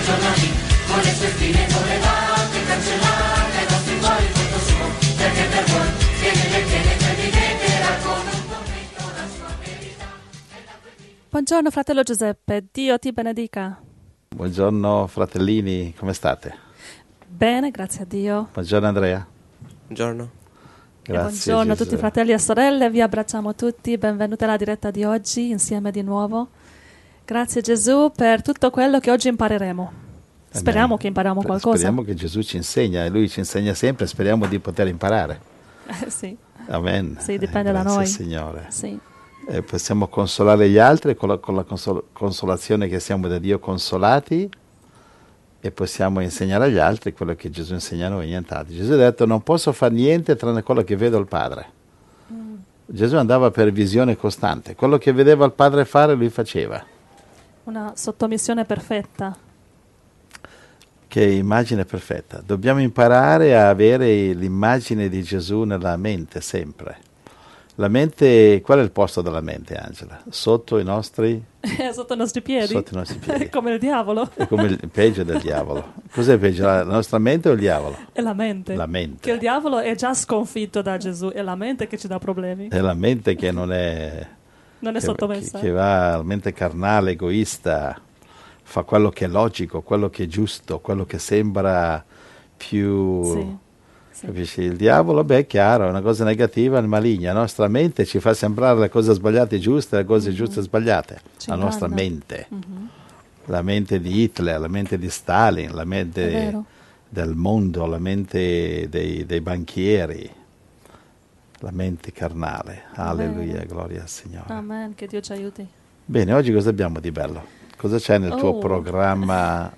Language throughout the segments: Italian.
giorno lì, con le sue spine collegate, cancellate ai nostri cuori tutto suo, perché per voi tiene, creditetela con un commento la sua verità. Buongiorno fratello Giuseppe, Dio ti benedica. Buongiorno fratellini, come state? Bene, grazie a Dio. Buongiorno Andrea. Buongiorno. Grazie, buongiorno a Gesù. tutti i fratelli e sorelle, vi abbracciamo tutti, benvenuti alla diretta di oggi, insieme di nuovo. Grazie Gesù per tutto quello che oggi impareremo. Speriamo che impariamo qualcosa. Speriamo che Gesù ci insegna, e Lui ci insegna sempre, speriamo di poter imparare. Sì. Amen. Sì, dipende da Grazie noi. Signore. Sì. Possiamo consolare gli altri con la consolazione che siamo da Dio consolati, e possiamo insegnare agli altri quello che Gesù insegna a noi, nient'altro. Gesù ha detto: non posso fare niente tranne quello che vedo il Padre. Gesù andava per visione costante, quello che vedeva il Padre fare lui faceva. Una sottomissione perfetta. Che immagine perfetta. Dobbiamo imparare a avere l'immagine di Gesù nella mente sempre. La mente, qual è il posto della mente, Angela? Sotto i nostri Sotto i nostri piedi. Sotto i nostri piedi. Come il diavolo. È come il peggio del diavolo. Cos'è peggio, la nostra mente o il diavolo? È la mente. La mente. Che il diavolo è già sconfitto da Gesù, è la mente che ci dà problemi. È la mente che non è Sottomessa. che va, la mente carnale, egoista, fa quello che è logico, quello che è giusto, quello che sembra più... Sì. Capisci? Il diavolo, beh, è chiaro, è una cosa negativa, è maligna. La nostra mente ci fa sembrare le cose sbagliate giuste, le cose giuste sbagliate. Ci la nostra inganna. mente. La mente di Hitler, la mente di Stalin, la È mente vero. del mondo, la mente dei banchieri, la mente carnale. Alleluia, gloria al Signore. Amen, che Dio ci aiuti. Bene, oggi cosa abbiamo di bello? Cosa c'è nel tuo programma?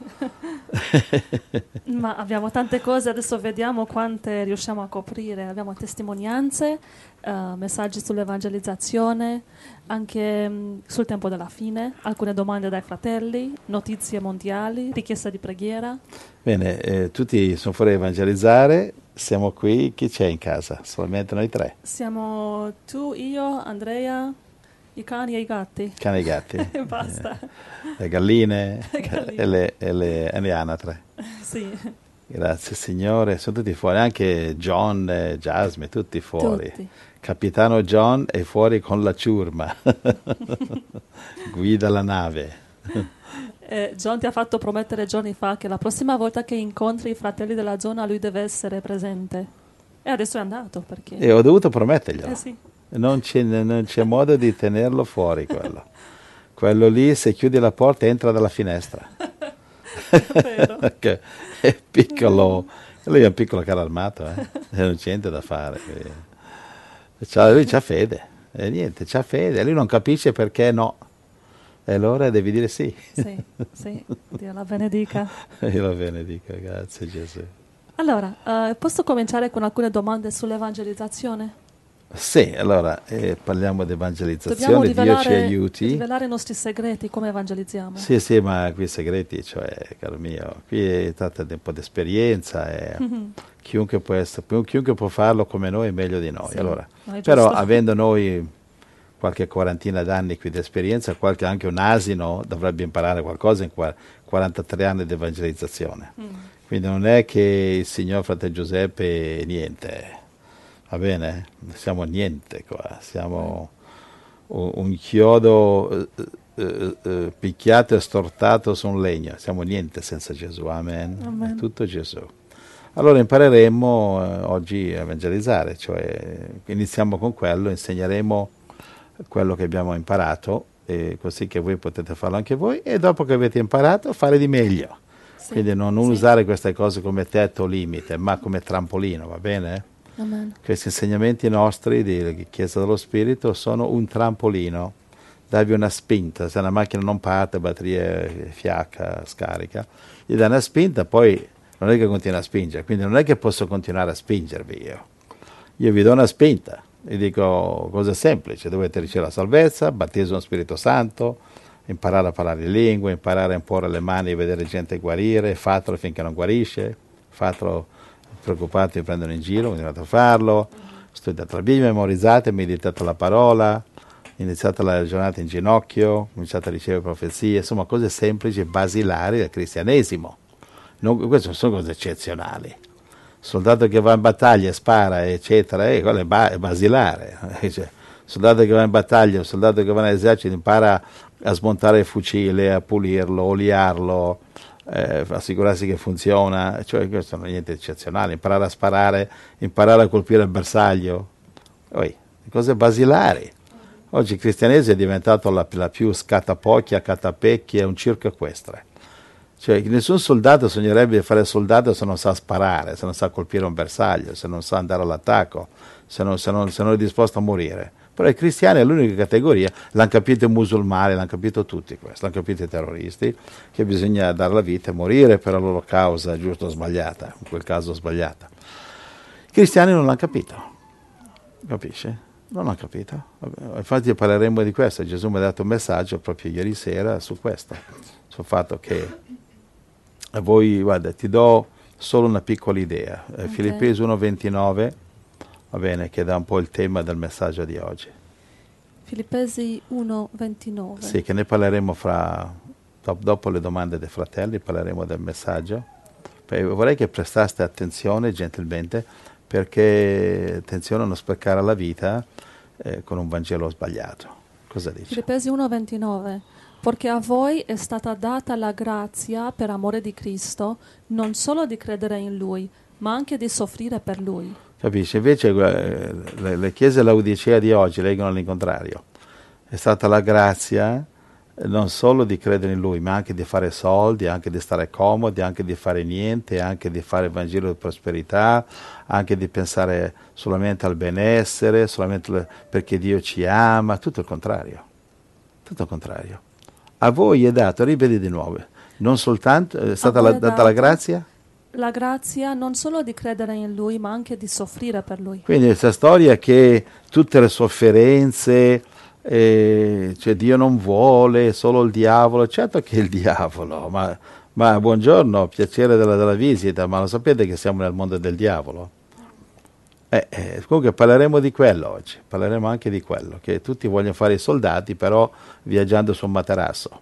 Ma abbiamo tante cose, adesso vediamo quante riusciamo a coprire. Abbiamo testimonianze, messaggi sull'evangelizzazione, anche sul tempo della fine, alcune domande dai fratelli, notizie mondiali, richiesta di preghiera. Bene, tutti sono fuori a evangelizzare, siamo qui, chi c'è in casa? Solamente noi tre. Siamo tu, io, Andrea, i cani e i gatti. Cani e gatti. E basta. Le galline, Le galline. e le anatre. Sì. Grazie Signore, sono tutti fuori, anche John e Jasmine, tutti fuori. Tutti. Capitano John è fuori con la ciurma, guida la nave. John ti ha fatto promettere giorni fa che la prossima volta che incontri i fratelli della zona lui deve essere presente. E adesso è andato perché... E ho dovuto prometterglielo. sì. Non c'è modo di tenerlo fuori quello. Quello lì, se chiudi la porta, entra dalla finestra. Vero. Che è piccolo, lui è un piccolo carro armato, e non c'è niente da fare. Lui c'ha fede, e niente, c'ha fede, lui non capisce perché no. E allora devi dire sì. Sì, Dio la benedica. Io la benedica, grazie Gesù. Allora, posso cominciare con alcune domande sull'evangelizzazione? Sì, allora parliamo di evangelizzazione, Dio ci aiuti. Rivelare i nostri segreti, come evangelizziamo. Sì, ma qui i segreti, cioè, caro mio, qui tratta di un po' di esperienza e chiunque può farlo come noi è meglio di noi. Sì, allora, no, è però giusto. avendo noi qualche quarantina d'anni qui di esperienza, anche un asino dovrebbe imparare qualcosa in 43 anni di evangelizzazione. Quindi non è che il signor fratello Giuseppe è niente. Va bene? Siamo niente qua, siamo un chiodo picchiato e stortato su un legno, siamo niente senza Gesù, amen. È tutto Gesù. Allora impareremo oggi a evangelizzare, cioè iniziamo con quello, insegneremo quello che abbiamo imparato, così che voi potete farlo anche voi, e dopo che avete imparato fare di meglio. Sì, Quindi non usare queste cose come tetto o limite, ma come trampolino, va bene? Amen. Questi insegnamenti nostri di Chiesa dello Spirito sono un trampolino, darvi una spinta. Se una macchina non parte, batteria fiacca, scarica, gli dai una spinta, poi non è che continua a spingere, quindi non è che posso continuare a spingervi io vi do una spinta, vi dico cose semplici: dovete ricevere la salvezza, battesimo Spirito Santo, imparare a parlare in lingue, imparare a imporre le mani e vedere gente guarire, fatelo finché non guarisce, fatelo preoccupati mi prendono in giro, continuate a farlo, studiate la Bibbia, memorizzate, meditate la parola, iniziata la giornata in ginocchio, cominciate a ricevere profezie, insomma cose semplici e basilari del cristianesimo. Queste non sono cose eccezionali. Soldato che va in battaglia, spara, eccetera, quello è basilare. Cioè, soldato che va in battaglia, un soldato che va nell'esercito impara a smontare il fucile, a pulirlo, oliarlo, assicurarsi che funziona, cioè questo non è niente di eccezionale. Imparare a sparare, imparare a colpire il bersaglio, cose basilari. Oggi il cristianesimo è diventato la più scatapocchia, catapecchia, è un circo equestre. Cioè, nessun soldato sognerebbe di fare soldato se non sa sparare, se non sa colpire un bersaglio, se non sa andare all'attacco, se non è disposto a morire. Però i cristiani è l'unica categoria, l'hanno capito i musulmani, l'hanno capito tutti questo, l'hanno capito i terroristi, che bisogna dare la vita e morire per la loro causa, giusta o sbagliata, in quel caso sbagliata. I cristiani non l'hanno capito, capisci? Non l'hanno capito. Infatti parleremo di questo, Gesù mi ha dato un messaggio proprio ieri sera su questo, sul fatto che a voi, guarda, ti do solo una piccola idea. Okay. Filippesi 1,29, va bene, che dà un po' il tema del messaggio di oggi. Filippesi 1,29. Sì, che ne parleremo dopo le domande dei fratelli, parleremo del messaggio. Vorrei che prestaste attenzione gentilmente, perché attenzione a non sprecare la vita con un Vangelo sbagliato. Cosa dice? Filippesi 1,29. Perché a voi è stata data la grazia per amore di Cristo, non solo di credere in Lui, ma anche di soffrire per Lui. Capisci? Invece le chiese Laodicea di oggi leggono all'incontrario. È stata la grazia non solo di credere in Lui, ma anche di fare soldi, anche di stare comodi, anche di fare niente, anche di fare il Vangelo di prosperità, anche di pensare solamente al benessere, solamente perché Dio ci ama, tutto il contrario. Tutto il contrario. A voi è dato, ripeti di nuovo, non soltanto, è stata data la grazia? La grazia non solo di credere in Lui, ma anche di soffrire per Lui. Quindi questa storia che tutte le sofferenze, cioè Dio non vuole, solo il diavolo, certo che è il diavolo, ma buongiorno, piacere della visita, ma lo sapete che siamo nel mondo del diavolo? Comunque parleremo di quello oggi, parleremo anche di quello, che tutti vogliono fare i soldati, però viaggiando su un materasso.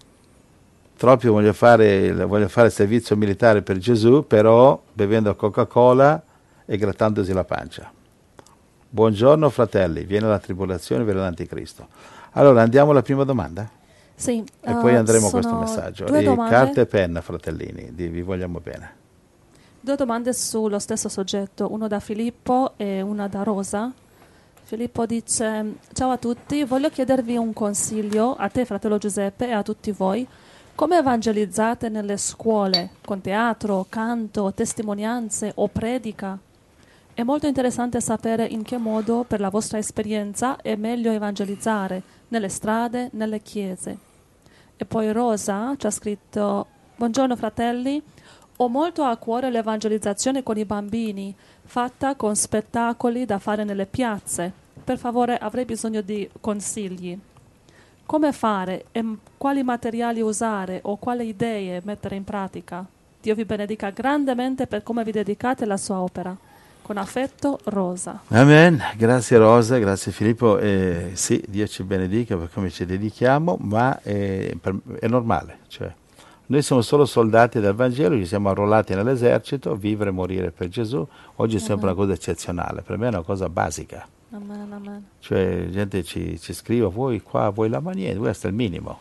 Troppi vogliono fare il servizio militare per Gesù, però bevendo Coca-Cola e grattandosi la pancia. Buongiorno fratelli, viene la tribolazione, viene l'anticristo. Allora andiamo alla prima domanda? Sì. E poi andremo a questo messaggio. Carta e penna, fratellini, vi vogliamo bene. 2 domande sullo stesso soggetto, uno da Filippo e una da Rosa. Filippo dice: ciao a tutti, voglio chiedervi un consiglio a te, fratello Giuseppe, e a tutti voi. Come evangelizzate nelle scuole, con teatro, canto, testimonianze o predica? È molto interessante sapere in che modo, per la vostra esperienza, è meglio evangelizzare nelle strade, nelle chiese. E poi Rosa ci ha scritto: buongiorno fratelli, ho molto a cuore l'evangelizzazione con i bambini, fatta con spettacoli da fare nelle piazze. Per favore, avrei bisogno di consigli. Come fare e quali materiali usare o quali idee mettere in pratica? Dio vi benedica grandemente per come vi dedicate alla sua opera. Con affetto, Rosa. Amen, grazie Rosa, grazie Filippo. Sì, Dio ci benedica per come ci dedichiamo, ma è normale, cioè noi siamo solo soldati del Vangelo, ci siamo arruolati nell'esercito, vivere e morire per Gesù. Oggi è sempre una cosa eccezionale, per me è una cosa basica. Amen, amen. Cioè gente ci scrive: vuoi qua, vuoi là, ma niente, questo è il minimo.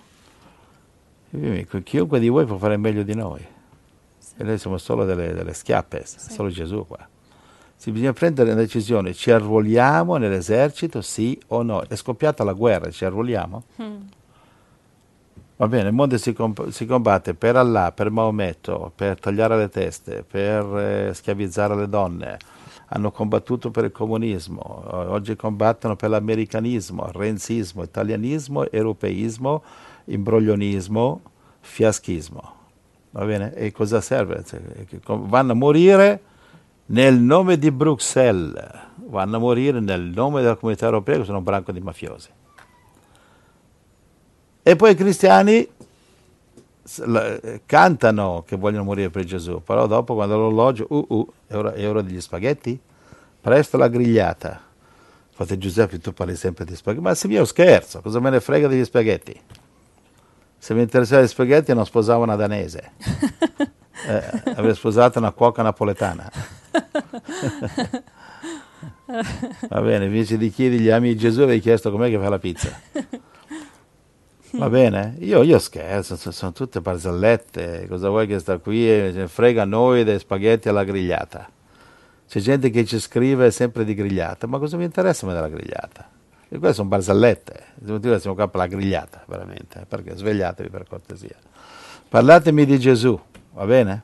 Chiunque di voi può fare meglio di noi. Sì. E noi siamo solo delle schiappe, sì. Solo Gesù qua. Bisogna prendere una decisione: ci arruoliamo nell'esercito, sì o no? È scoppiata la guerra, ci arruoliamo? Va bene, il mondo si combatte per Allah, per Maometto, per tagliare le teste, per schiavizzare le donne. Hanno combattuto per il comunismo, oggi combattono per l'americanismo, renzismo, italianismo, europeismo, imbroglionismo, fiaschismo. Va bene? E cosa serve? Vanno a morire nel nome di Bruxelles, vanno a morire nel nome della comunità europea, che sono un branco di mafiosi. E poi i cristiani cantano che vogliono morire per Gesù, però dopo, quando l'orologio, è ora degli spaghetti, presto la grigliata, Frate Giuseppe, tu parli sempre di spaghetti. Ma se io scherzo, cosa me ne frega degli spaghetti? Se mi interessava gli spaghetti non sposavo una danese. Avrei sposato una cuoca napoletana. Va bene, invece di chiedere gli amici di Gesù avevi chiesto com'è che fa la pizza. Va bene? Io scherzo, sono tutte barzellette. Cosa vuoi che sta qui e frega a noi dei spaghetti alla grigliata? C'è gente che ci scrive sempre di grigliata, ma cosa mi interessa a me della grigliata? E queste sono barzellette. Siamo qua per la grigliata, veramente. Perché svegliatevi per cortesia. Parlatemi di Gesù, va bene?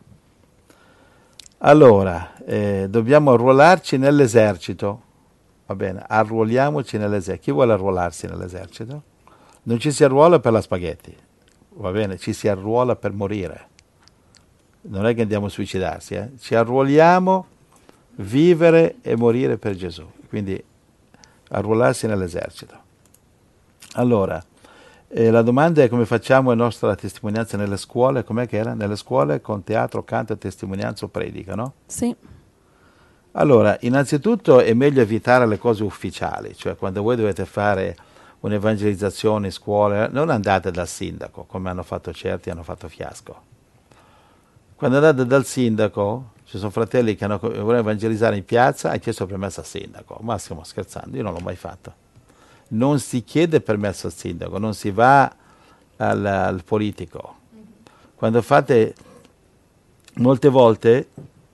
Allora, dobbiamo arruolarci nell'esercito, va bene? Arruoliamoci nell'esercito. Chi vuole arruolarsi nell'esercito? Non ci si arruola per la spaghetti, va bene? Ci si arruola per morire. Non è che andiamo a suicidarsi, Ci arruoliamo, vivere e morire per Gesù. Quindi arruolarsi nell'esercito. Allora, la domanda è come facciamo la nostra testimonianza nelle scuole? Com'è che era? Nelle scuole con teatro, canto, testimonianza o predica, no? Sì. Allora, innanzitutto è meglio evitare le cose ufficiali, cioè quando voi dovete fare un'evangelizzazione in scuola, non andate dal sindaco, come hanno fatto certi, hanno fatto fiasco. Quando andate dal sindaco, ci sono fratelli che volevano evangelizzare in piazza, hanno chiesto permesso al sindaco. Ma stiamo scherzando, io non l'ho mai fatto. Non si chiede permesso al sindaco, non si va al politico. Quando fate, molte volte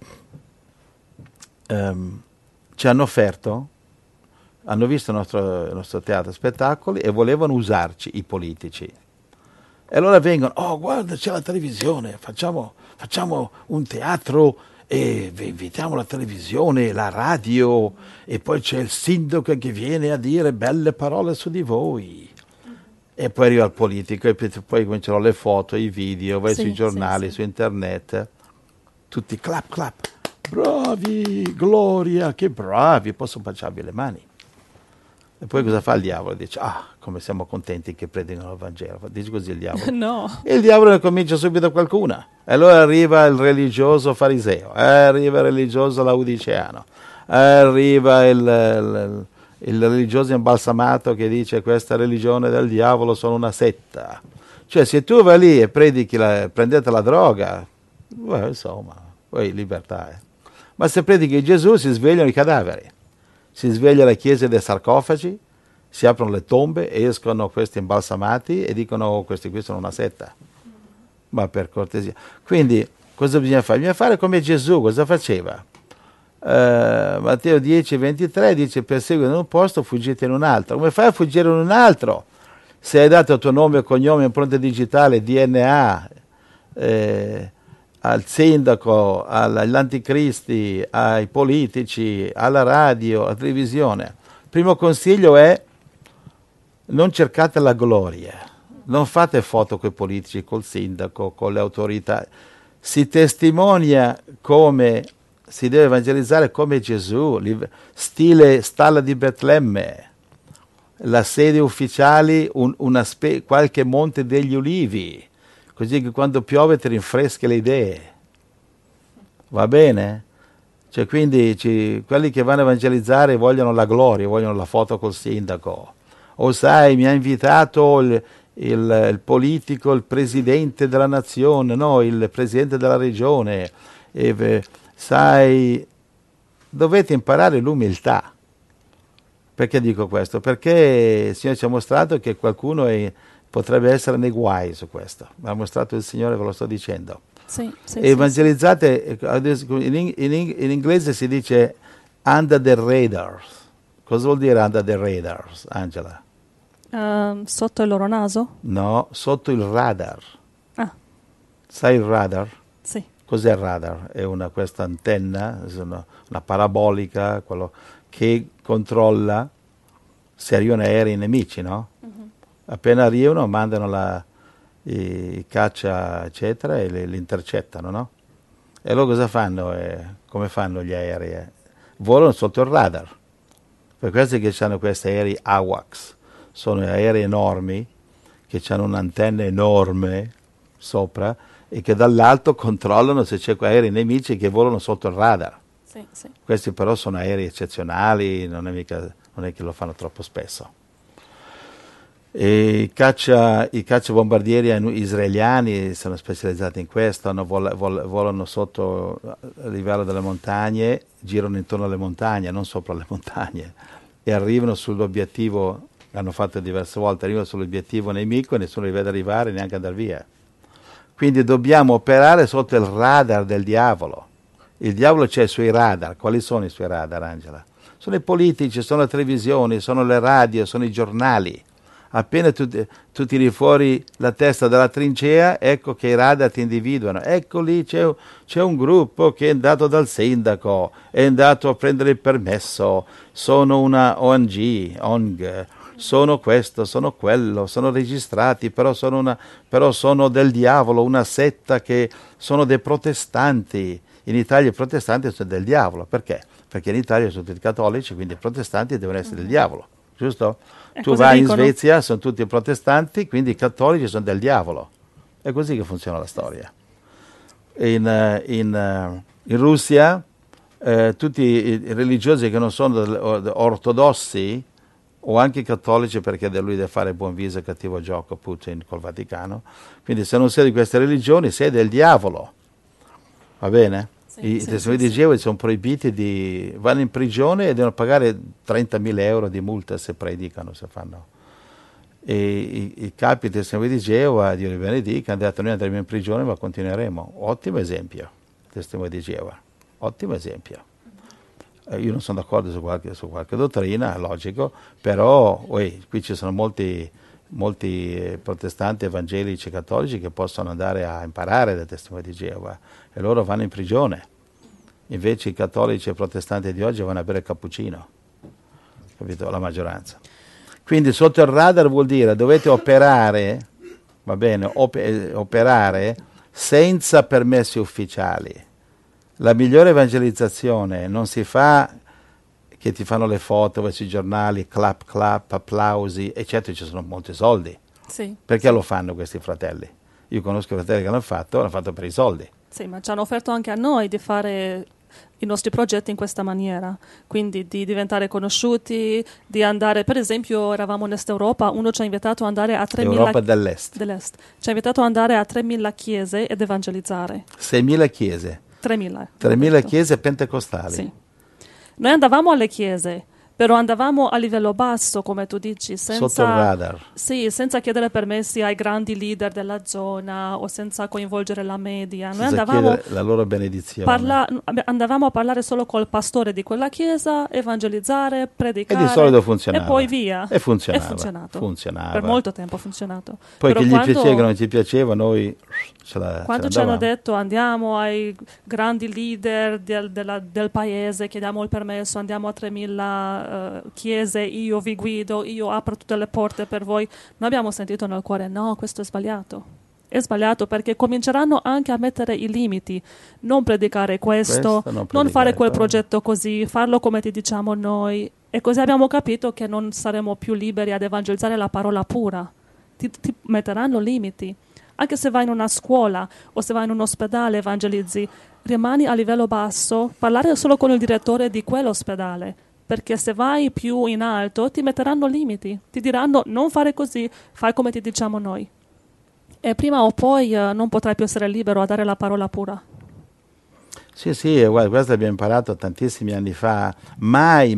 ci hanno offerto, hanno visto il nostro teatro spettacoli e volevano usarci i politici. E allora vengono, guarda c'è la televisione, facciamo un teatro e invitiamo la televisione, la radio e poi c'è il sindaco che viene a dire belle parole su di voi. E poi arriva il politico e poi cominciano le foto, i video, vai sui giornali, su internet, tutti clap clap, bravi, Gloria, che bravi, posso baciarvi le mani. E poi cosa fa il diavolo? Dice, come siamo contenti che predicano il Vangelo. Dice così il diavolo. No. E il diavolo ne comincia subito qualcuna. E allora arriva il religioso fariseo, arriva il religioso laodiceano, arriva il religioso imbalsamato che dice questa religione del diavolo sono una setta. Cioè se tu vai lì e predichi, prendete la droga, insomma, poi libertà. Ma se predichi Gesù si svegliano i cadaveri. Si sveglia la chiesa dei sarcofagi, si aprono le tombe, escono questi imbalsamati e dicono questi qui sono una setta. Ma per cortesia. Quindi cosa bisogna fare? Bisogna fare come Gesù, cosa faceva? Matteo 10, 23 dice perseguite in un posto, fuggite in un altro. Come fai a fuggire in un altro? Se hai dato il tuo nome e cognome, impronta digitale, DNA, al sindaco, agli anticristi, ai politici, alla radio, alla televisione. Il primo consiglio è non cercate la gloria, non fate foto con i politici, col sindaco, con le autorità. Si testimonia come si deve evangelizzare come Gesù, stile stalla di Betlemme, la sede ufficiale, qualche monte degli ulivi, così che quando piove ti rinfreschi le idee. Va bene? Cioè quindi quelli che vanno a evangelizzare vogliono la gloria, vogliono la foto col sindaco. O sai, mi ha invitato il politico, il presidente della nazione, no, il presidente della regione. Sai, dovete imparare l'umiltà. Perché dico questo? Perché il Signore ci ha mostrato che qualcuno potrebbe essere nei guai su questo. Mi ha mostrato il Signore, ve lo sto dicendo. Evangelizzate, in inglese si dice under the radar. Cosa vuol dire under the radar, Angela? Sotto il loro naso? No, sotto il radar. Sai il radar? Sì. Cos'è il radar? È questa antenna, una parabolica, quello che controlla se arrivano aerei nemici, no? Appena arrivano mandano i caccia eccetera e li intercettano, no? E allora cosa fanno? Come fanno gli aerei? Volano sotto il radar. Per questo che hanno questi aerei AWACS, sono aerei enormi che hanno un'antenna enorme sopra e che dall'alto controllano se c'è aerei nemici che volano sotto il radar. Sì. Questi però sono aerei eccezionali, non non è che lo fanno troppo spesso. E i cacciabombardieri israeliani sono specializzati in questo, volano sotto il livello delle montagne, girano intorno alle montagne, non sopra le montagne, e arrivano sull'obiettivo, l'hanno fatto diverse volte, arrivano sull'obiettivo nemico e nessuno li vede arrivare, neanche andare via. Quindi dobbiamo operare sotto il radar del diavolo. Il diavolo c'è sui radar. Quali sono i suoi radar, Angela? Sono i politici, sono le televisioni, sono le radio, sono i giornali. Appena tu tiri fuori la testa dalla trincea, ecco che i radar ti individuano. Ecco lì c'è un gruppo che è andato dal sindaco, è andato a prendere il permesso, sono una ONG, sono questo, sono quello, sono registrati, però sono del diavolo, una setta che sono dei protestanti. In Italia i protestanti sono del diavolo. Perché? Perché in Italia sono tutti cattolici, quindi i protestanti devono essere del diavolo, giusto? Tu vai in Svezia, sono tutti protestanti, quindi i cattolici sono del diavolo. È così che funziona la storia. In Russia tutti i religiosi che non sono ortodossi o anche cattolici, perché da lui deve fare buon viso e cattivo gioco Putin col Vaticano, quindi se non sei di queste religioni sei del diavolo, va bene? I testimoni di Geova sono proibiti, vanno in prigione e devono pagare 30.000 euro di multa se predicano, se fanno. E i capi dei testimoni di Geova, Dio li benedica, hanno detto noi andremo in prigione ma continueremo. Ottimo esempio, testimoni di Geova, ottimo esempio. Io non sono d'accordo su qualche dottrina, logico, però qui ci sono molti protestanti, evangelici, cattolici che possono andare a imparare dai testimoni di Geova e loro vanno in prigione. Invece i cattolici e protestanti di oggi vanno a bere il cappuccino, capito? La maggioranza. Quindi sotto il radar vuol dire dovete operare, va bene, operare senza permessi ufficiali. La migliore evangelizzazione non si fa che ti fanno le foto, vai sui giornali, clap clap, applausi, eccetera, ci sono molti soldi. Sì. Perché lo fanno questi fratelli? Io conosco i fratelli che l'hanno fatto per i soldi. Sì, ma ci hanno offerto anche a noi di fare i nostri progetti in questa maniera, quindi di diventare conosciuti, di andare, per esempio eravamo in Est Europa, uno ci ha invitato ad andare a 3.000 Europa dell'Est. Ci ha invitato ad andare a 3.000 chiese ed evangelizzare. 6.000 chiese? 3.000. 3.000 chiese pentecostali? Sì. Noi andavamo alle chiese, però andavamo a livello basso, come tu dici, sotto il radar. Sì, senza chiedere permessi ai grandi leader della zona o senza coinvolgere la media. Noi andavamo la loro benedizione. Andavamo a parlare solo col pastore di quella chiesa, evangelizzare, predicare. E di solito funzionava. E poi via. E funzionava. È funzionato. Funzionava. Per molto tempo ha funzionato. Poi però che gli piaceva, che non ci piaceva, noi quando ci hanno detto andiamo ai grandi leader del paese, chiediamo il permesso, andiamo a 3.000 chiese, io vi guido, io apro tutte le porte per voi, noi abbiamo sentito nel cuore no, questo è sbagliato. È sbagliato perché cominceranno anche a mettere i limiti, non predicare questo non fare quel progetto così, farlo come ti diciamo noi, e così abbiamo capito che non saremo più liberi ad evangelizzare la parola pura, ti metteranno limiti. Anche se vai in una scuola o se vai in un ospedale evangelizzi, rimani a livello basso, parlare solo con il direttore di quell'ospedale, perché se vai più in alto ti metteranno limiti, ti diranno non fare così, fai come ti diciamo noi. E prima o poi non potrai più essere libero a dare la parola pura. Sì, guarda, questo abbiamo imparato tantissimi anni fa. Mai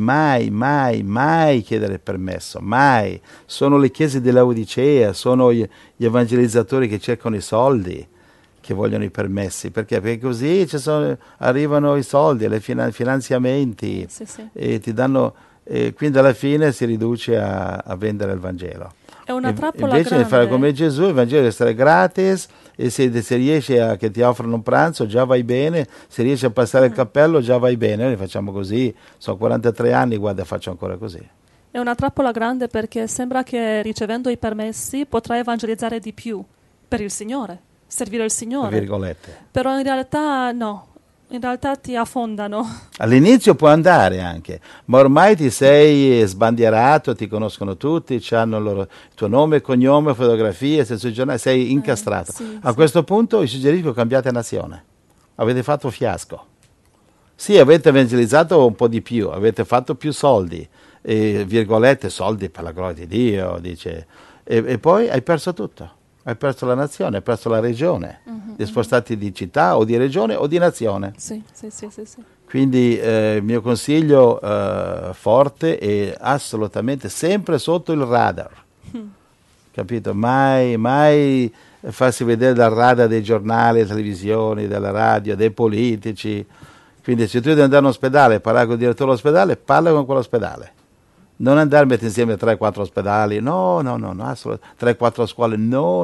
chiedere permesso, mai. Sono le chiese di Laodicea, sono gli evangelizzatori che cercano i soldi, che vogliono i permessi. Perché così arrivano i soldi, i finanziamenti, sì. E ti danno, quindi alla fine si riduce a vendere il Vangelo. È una trappola invece grande. di fare come Gesù, il Vangelo deve essere gratis, e se riesci che ti offrono un pranzo già vai bene, se riesci a passare il cappello già vai bene. Noi facciamo così, sono 43 anni, guarda, faccio ancora così. È una trappola grande perché sembra che ricevendo i permessi potrai evangelizzare di più per il Signore, servire il Signore. Virgolette. Però in realtà no. In realtà ti affondano. All'inizio può andare anche, ma ormai ti sei sbandierato, ti conoscono tutti, hanno il tuo nome, cognome, fotografie, sui giornali, sei incastrato. A questo punto vi suggerisco cambiate nazione. Avete fatto fiasco. Sì, avete evangelizzato un po' di più, avete fatto più soldi, virgolette, soldi per la gloria di Dio, dice. E poi hai perso tutto. Hai perso la nazione, hai perso la regione. Ti spostati di città o di regione o di nazione. Sì, sì, sì, sì, sì. Quindi il mio consiglio forte è assolutamente sempre sotto il radar. Capito? Mai farsi vedere dal radar dei giornali, delle televisioni, della radio, dei politici. Quindi se tu devi andare in ospedale e parlare con il direttore dell'ospedale, parla con quell'ospedale. Non andare a mettere insieme 3-4 ospedali, no, assolutamente. 3-4 scuole, no.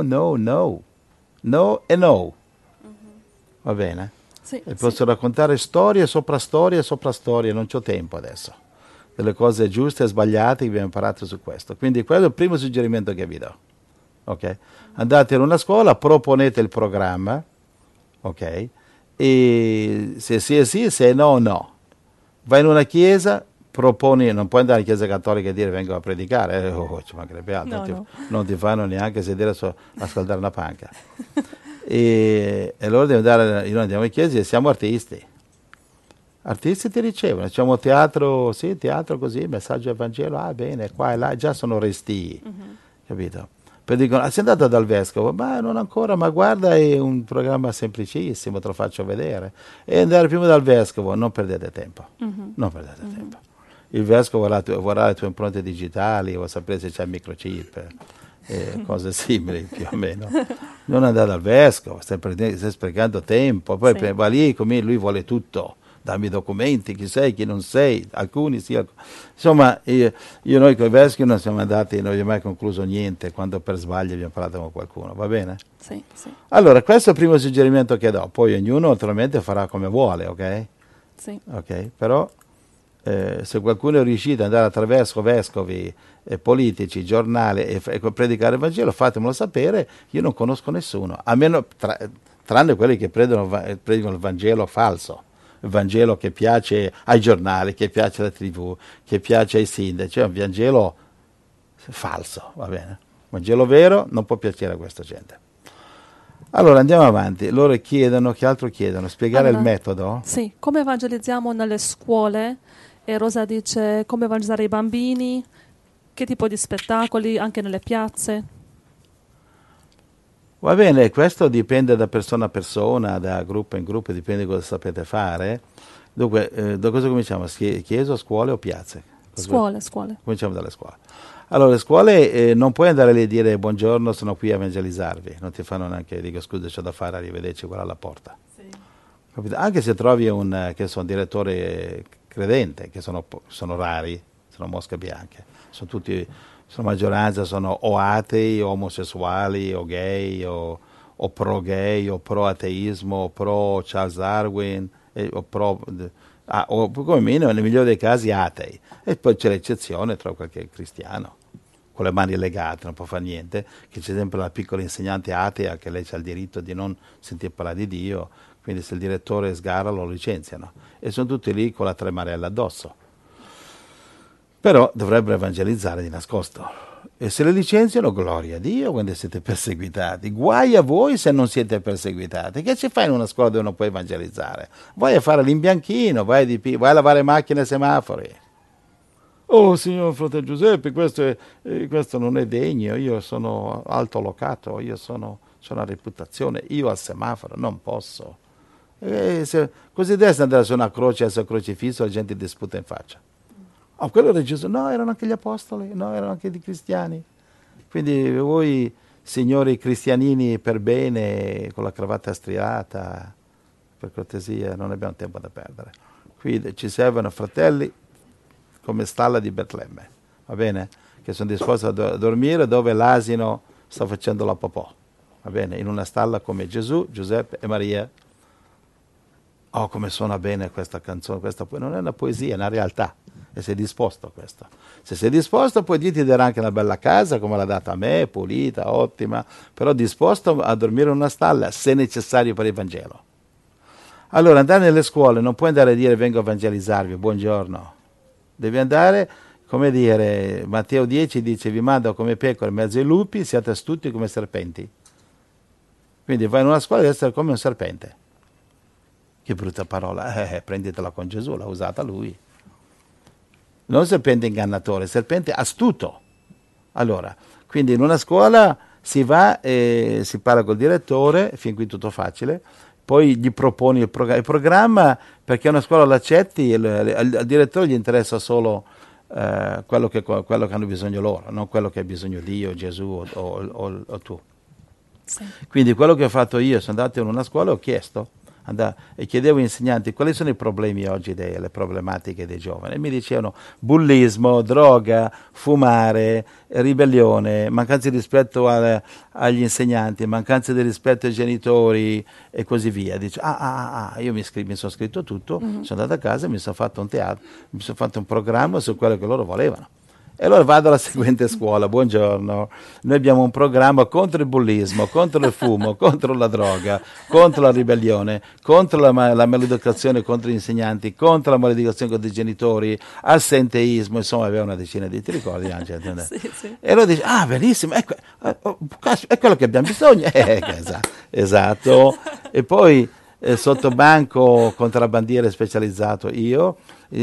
No e no. Va bene? Sì, E posso raccontare storie sopra storie, non c'ho tempo adesso. Delle cose giuste e sbagliate che abbiamo imparato su questo. Quindi quello è il primo suggerimento che vi do. Ok? Andate in una scuola, proponete il programma, ok? E se sì è sì, se no, no. Vai in una chiesa, proponi, non puoi andare in chiesa cattolica e dire vengo a predicare, ci mancherebbe altro, No, non ti fanno neanche sedere a scaldare una panca. E allora devi andare, noi andiamo in chiesa e siamo artisti. Artisti ti ricevono, facciamo teatro, sì, teatro così, messaggio del Vangelo, bene, qua e là, già sono resti, capito? Poi dicono, sei andato dal vescovo? Ma non ancora, ma guarda, è un programma semplicissimo, te lo faccio vedere. E andare prima dal vescovo, non perdete tempo, non perdete tempo. Il vescovo vorrà le tue impronte digitali, vuole sapere se c'è il microchip, cose simili più o meno. Non andare dal vescovo, stai sprecando tempo, poi Sì. va lì, lui vuole tutto. Dammi i documenti, chi sei, chi non sei, alcuni sì. Insomma, noi con i vescovi non siamo andati, non abbiamo mai concluso niente quando per sbaglio abbiamo parlato con qualcuno, va bene? Sì, sì, Allora, questo è il primo suggerimento che do, poi ognuno naturalmente farà come vuole, ok? sì. Ok, però se qualcuno è riuscito ad andare attraverso vescovi, politici, giornali e predicare il Vangelo, fatemelo sapere, io non conosco nessuno, almeno tranne quelli che predicano il Vangelo falso. Il Vangelo che piace ai giornali, che piace alla TV, che piace ai sindaci, è un Vangelo falso, va bene? Il Vangelo vero non può piacere a questa gente. Allora andiamo avanti, loro chiedono, che altro chiedono? Spiegare Allora, il metodo? Sì, come evangelizziamo nelle scuole? E Rosa dice come evangelizzare i bambini, che tipo di spettacoli, anche nelle piazze. Va bene, questo dipende da persona a persona, da gruppo in gruppo, dipende da cosa sapete fare. Dunque, da cosa cominciamo? Chiese, scuole o piazze? Scuole. Cominciamo dalle scuole. Allora, le scuole non puoi andare lì e dire buongiorno, sono qui a evangelizzarvi, non ti fanno neanche, dico scusa, c'ho da fare, arrivederci, guarda alla porta. Sì. Capito? Anche se trovi un direttore credente, che sono rari, sono mosche bianche, sono maggioranza, sono o atei, o omosessuali, o gay, o pro-gay, o pro-ateismo, o pro-Charles Darwin, o come meno, nel migliore dei casi, atei. E poi c'è l'eccezione tra qualche cristiano, con le mani legate, non può fare niente, che c'è sempre la piccola insegnante atea, che lei ha il diritto di non sentire parlare di Dio, quindi se il direttore sgarra lo licenziano. E sono tutti lì con la tremarella addosso. Però dovrebbero evangelizzare di nascosto. E se le licenziano, gloria a Dio quando siete perseguitati. Guai a voi se non siete perseguitati. Che ci fai in una scuola dove non puoi evangelizzare? Vai a fare l'imbianchino, vai a lavare macchine e semafori. Oh, signor fratello Giuseppe, questo non è degno, io sono altolocato, io sono una reputazione, io al semaforo non posso. Così adesso andare su una croce, essere crocifisso, la gente ti sputa in faccia. Quello era Gesù, no, erano anche gli apostoli, no, erano anche i cristiani. Quindi voi, signori cristianini per bene, con la cravatta striata, per cortesia, non abbiamo tempo da perdere. Qui ci servono fratelli come stalla di Betlemme, va bene? Che sono disposti a dormire dove l'asino sta facendo la popò, va bene? In una stalla come Gesù, Giuseppe e Maria. Oh, come suona bene questa canzone, non è una poesia, è una realtà. E sei disposto a questo. Se sei disposto, poi Dio ti darà anche una bella casa, come l'ha data a me, pulita, ottima, però disposto a dormire in una stalla, se necessario per il Vangelo. Allora, andare nelle scuole, non puoi andare a dire vengo a evangelizzarvi, buongiorno. Devi andare, come dire, Matteo 10 dice, vi mando come pecore in mezzo ai lupi, siate astuti come serpenti. Quindi vai in una scuola e essere come un serpente. Che brutta parola, prendetela con Gesù, l'ha usata lui. non serpente ingannatore, serpente astuto. Allora, quindi in una scuola si va e si parla col direttore, fin qui tutto facile, poi gli proponi il programma, perché una scuola l'accetti, al direttore gli interessa solo quello che hanno bisogno loro, non quello che ha bisogno Dio, Gesù o tu. Sì. Quindi quello che ho fatto io, sono andato in una scuola e ho chiesto e chiedevo ai insegnanti quali sono i problemi oggi, le problematiche dei giovani, e mi dicevano bullismo, droga, fumare, ribellione, mancanza di rispetto agli insegnanti, mancanza di rispetto ai genitori e così via. Dice, io mi sono scritto tutto, sono andato a casa e mi sono fatto un teatro, mi sono fatto un programma su quello che loro volevano. E allora vado alla seguente scuola, buongiorno, noi abbiamo un programma contro il bullismo, contro il fumo, contro la droga, contro la ribellione, contro la maleducazione contro gli insegnanti, contro la maleducazione contro i genitori, assenteismo, insomma aveva una decina di, ti ricordi Angela? Sì. E allora dice, benissimo, è quello che abbiamo bisogno, esatto, e poi sotto banco contrabbandiere specializzato io,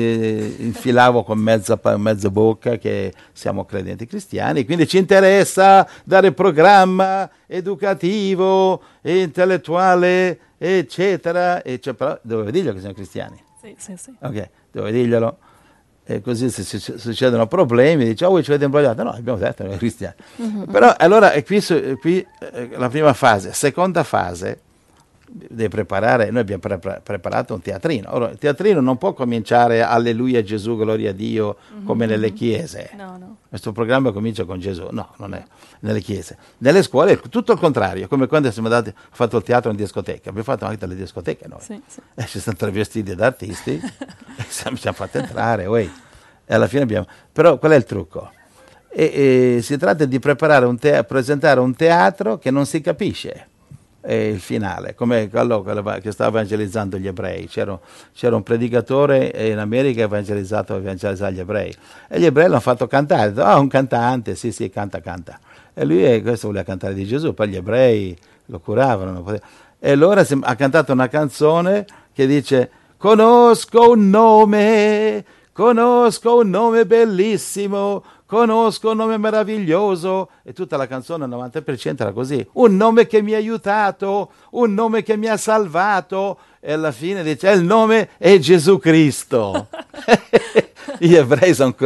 infilavo con mezza bocca che siamo credenti cristiani, quindi ci interessa dare programma educativo, intellettuale, eccetera, però dovevo dirglielo che siamo cristiani. Sì. Ok, dovevo dirglielo. E così se succedono problemi, dice, voi ci avete imbrogliato? No, abbiamo detto, noi cristiani. Però allora è qui la prima fase. Seconda fase, devi preparare, noi abbiamo preparato un teatrino. Ora, il teatrino non può cominciare alleluia Gesù, gloria a Dio, come nelle chiese. No. Questo programma comincia con Gesù, no, non è nelle chiese. Nelle scuole è tutto il contrario, come quando siamo andati, ho fatto il teatro in discoteca, abbiamo fatto anche delle discoteche noi. Sì. Ci siamo travestiti da artisti, ci siamo fatti entrare, e alla fine abbiamo... Però qual è il trucco? E si tratta di preparare presentare un teatro che non si capisce. Il finale, come quello che stava evangelizzando gli ebrei. C'era un predicatore in America che evangelizzava gli ebrei, e gli ebrei l'hanno fatto cantare. Un cantante, sì, canta. E lui questo voleva cantare di Gesù, poi gli ebrei lo curavano. E allora ha cantato una canzone che dice: conosco un nome bellissimo, conosco un nome meraviglioso, e tutta la canzone, il 90% era così, un nome che mi ha aiutato, un nome che mi ha salvato, e alla fine dice, il nome è Gesù Cristo. Gli ebrei sono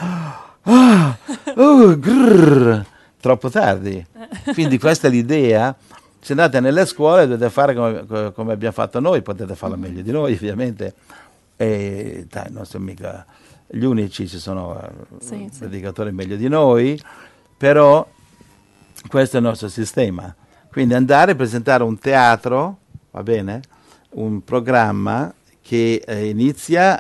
troppo tardi. Quindi questa è l'idea. Se andate nelle scuole dovete fare come abbiamo fatto noi, potete farlo meglio di noi ovviamente, e dai, non siamo mica gli unici, ci sono predicatori meglio di noi, però questo è il nostro sistema. Quindi andare a presentare un teatro, va bene, un programma che inizia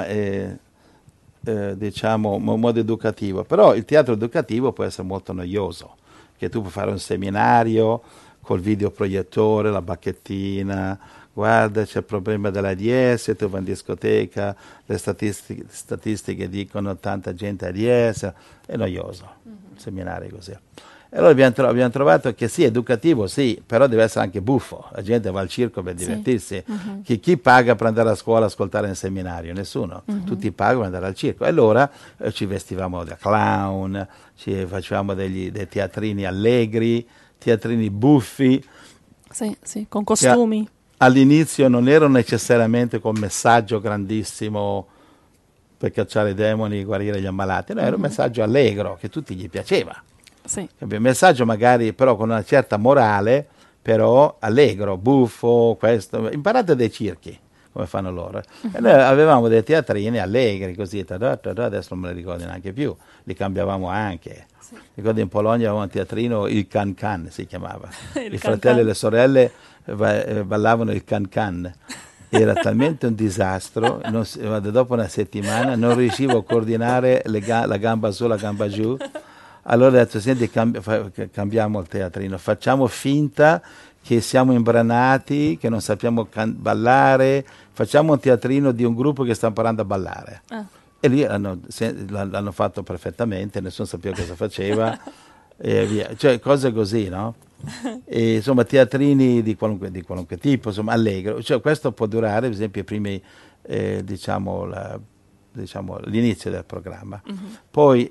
diciamo in modo educativo, però il teatro educativo può essere molto noioso, che tu puoi fare un seminario col videoproiettore, la bacchettina, guarda c'è il problema dell'AIDS, tu vai in discoteca, le statistiche dicono tanta gente AIDS, è noioso, un seminario così. E allora abbiamo trovato che sì, educativo sì, però deve essere anche buffo, la gente va al circo per divertirsi, chi paga per andare a scuola a ascoltare un seminario? Nessuno, tutti pagano per andare al circo, e allora ci vestivamo da clown, ci facevamo dei teatrini allegri, teatrini buffi. Sì, con costumi. All'inizio non ero necessariamente con messaggio grandissimo per cacciare i demoni e guarire gli ammalati, no, era un messaggio allegro che a tutti gli piaceva. Sì. Un messaggio magari però con una certa morale, però allegro, buffo, questo. Imparate dai circhi, come fanno loro. E noi avevamo dei teatrini allegri, così, adesso non me li ricordo neanche più, li cambiavamo anche. Sì. Ricordo in Polonia avevamo un teatrino, il Can si chiamava. I fratelli e le sorelle ballavano il Can. Era talmente un disastro, dopo una settimana non riuscivo a coordinare la gamba su, la gamba giù. Allora ho detto, senti, cambiamo il teatrino, facciamo finta che siamo imbranati, che non sappiamo ballare, facciamo un teatrino di un gruppo che sta imparando a ballare. E lì l'hanno fatto perfettamente, nessuno sapeva cosa faceva, e via. Cioè cose così, no? E, insomma, teatrini di qualunque tipo, insomma, allegro. Cioè, questo può durare, ad esempio, i primi, diciamo, diciamo, l'inizio del programma. Poi,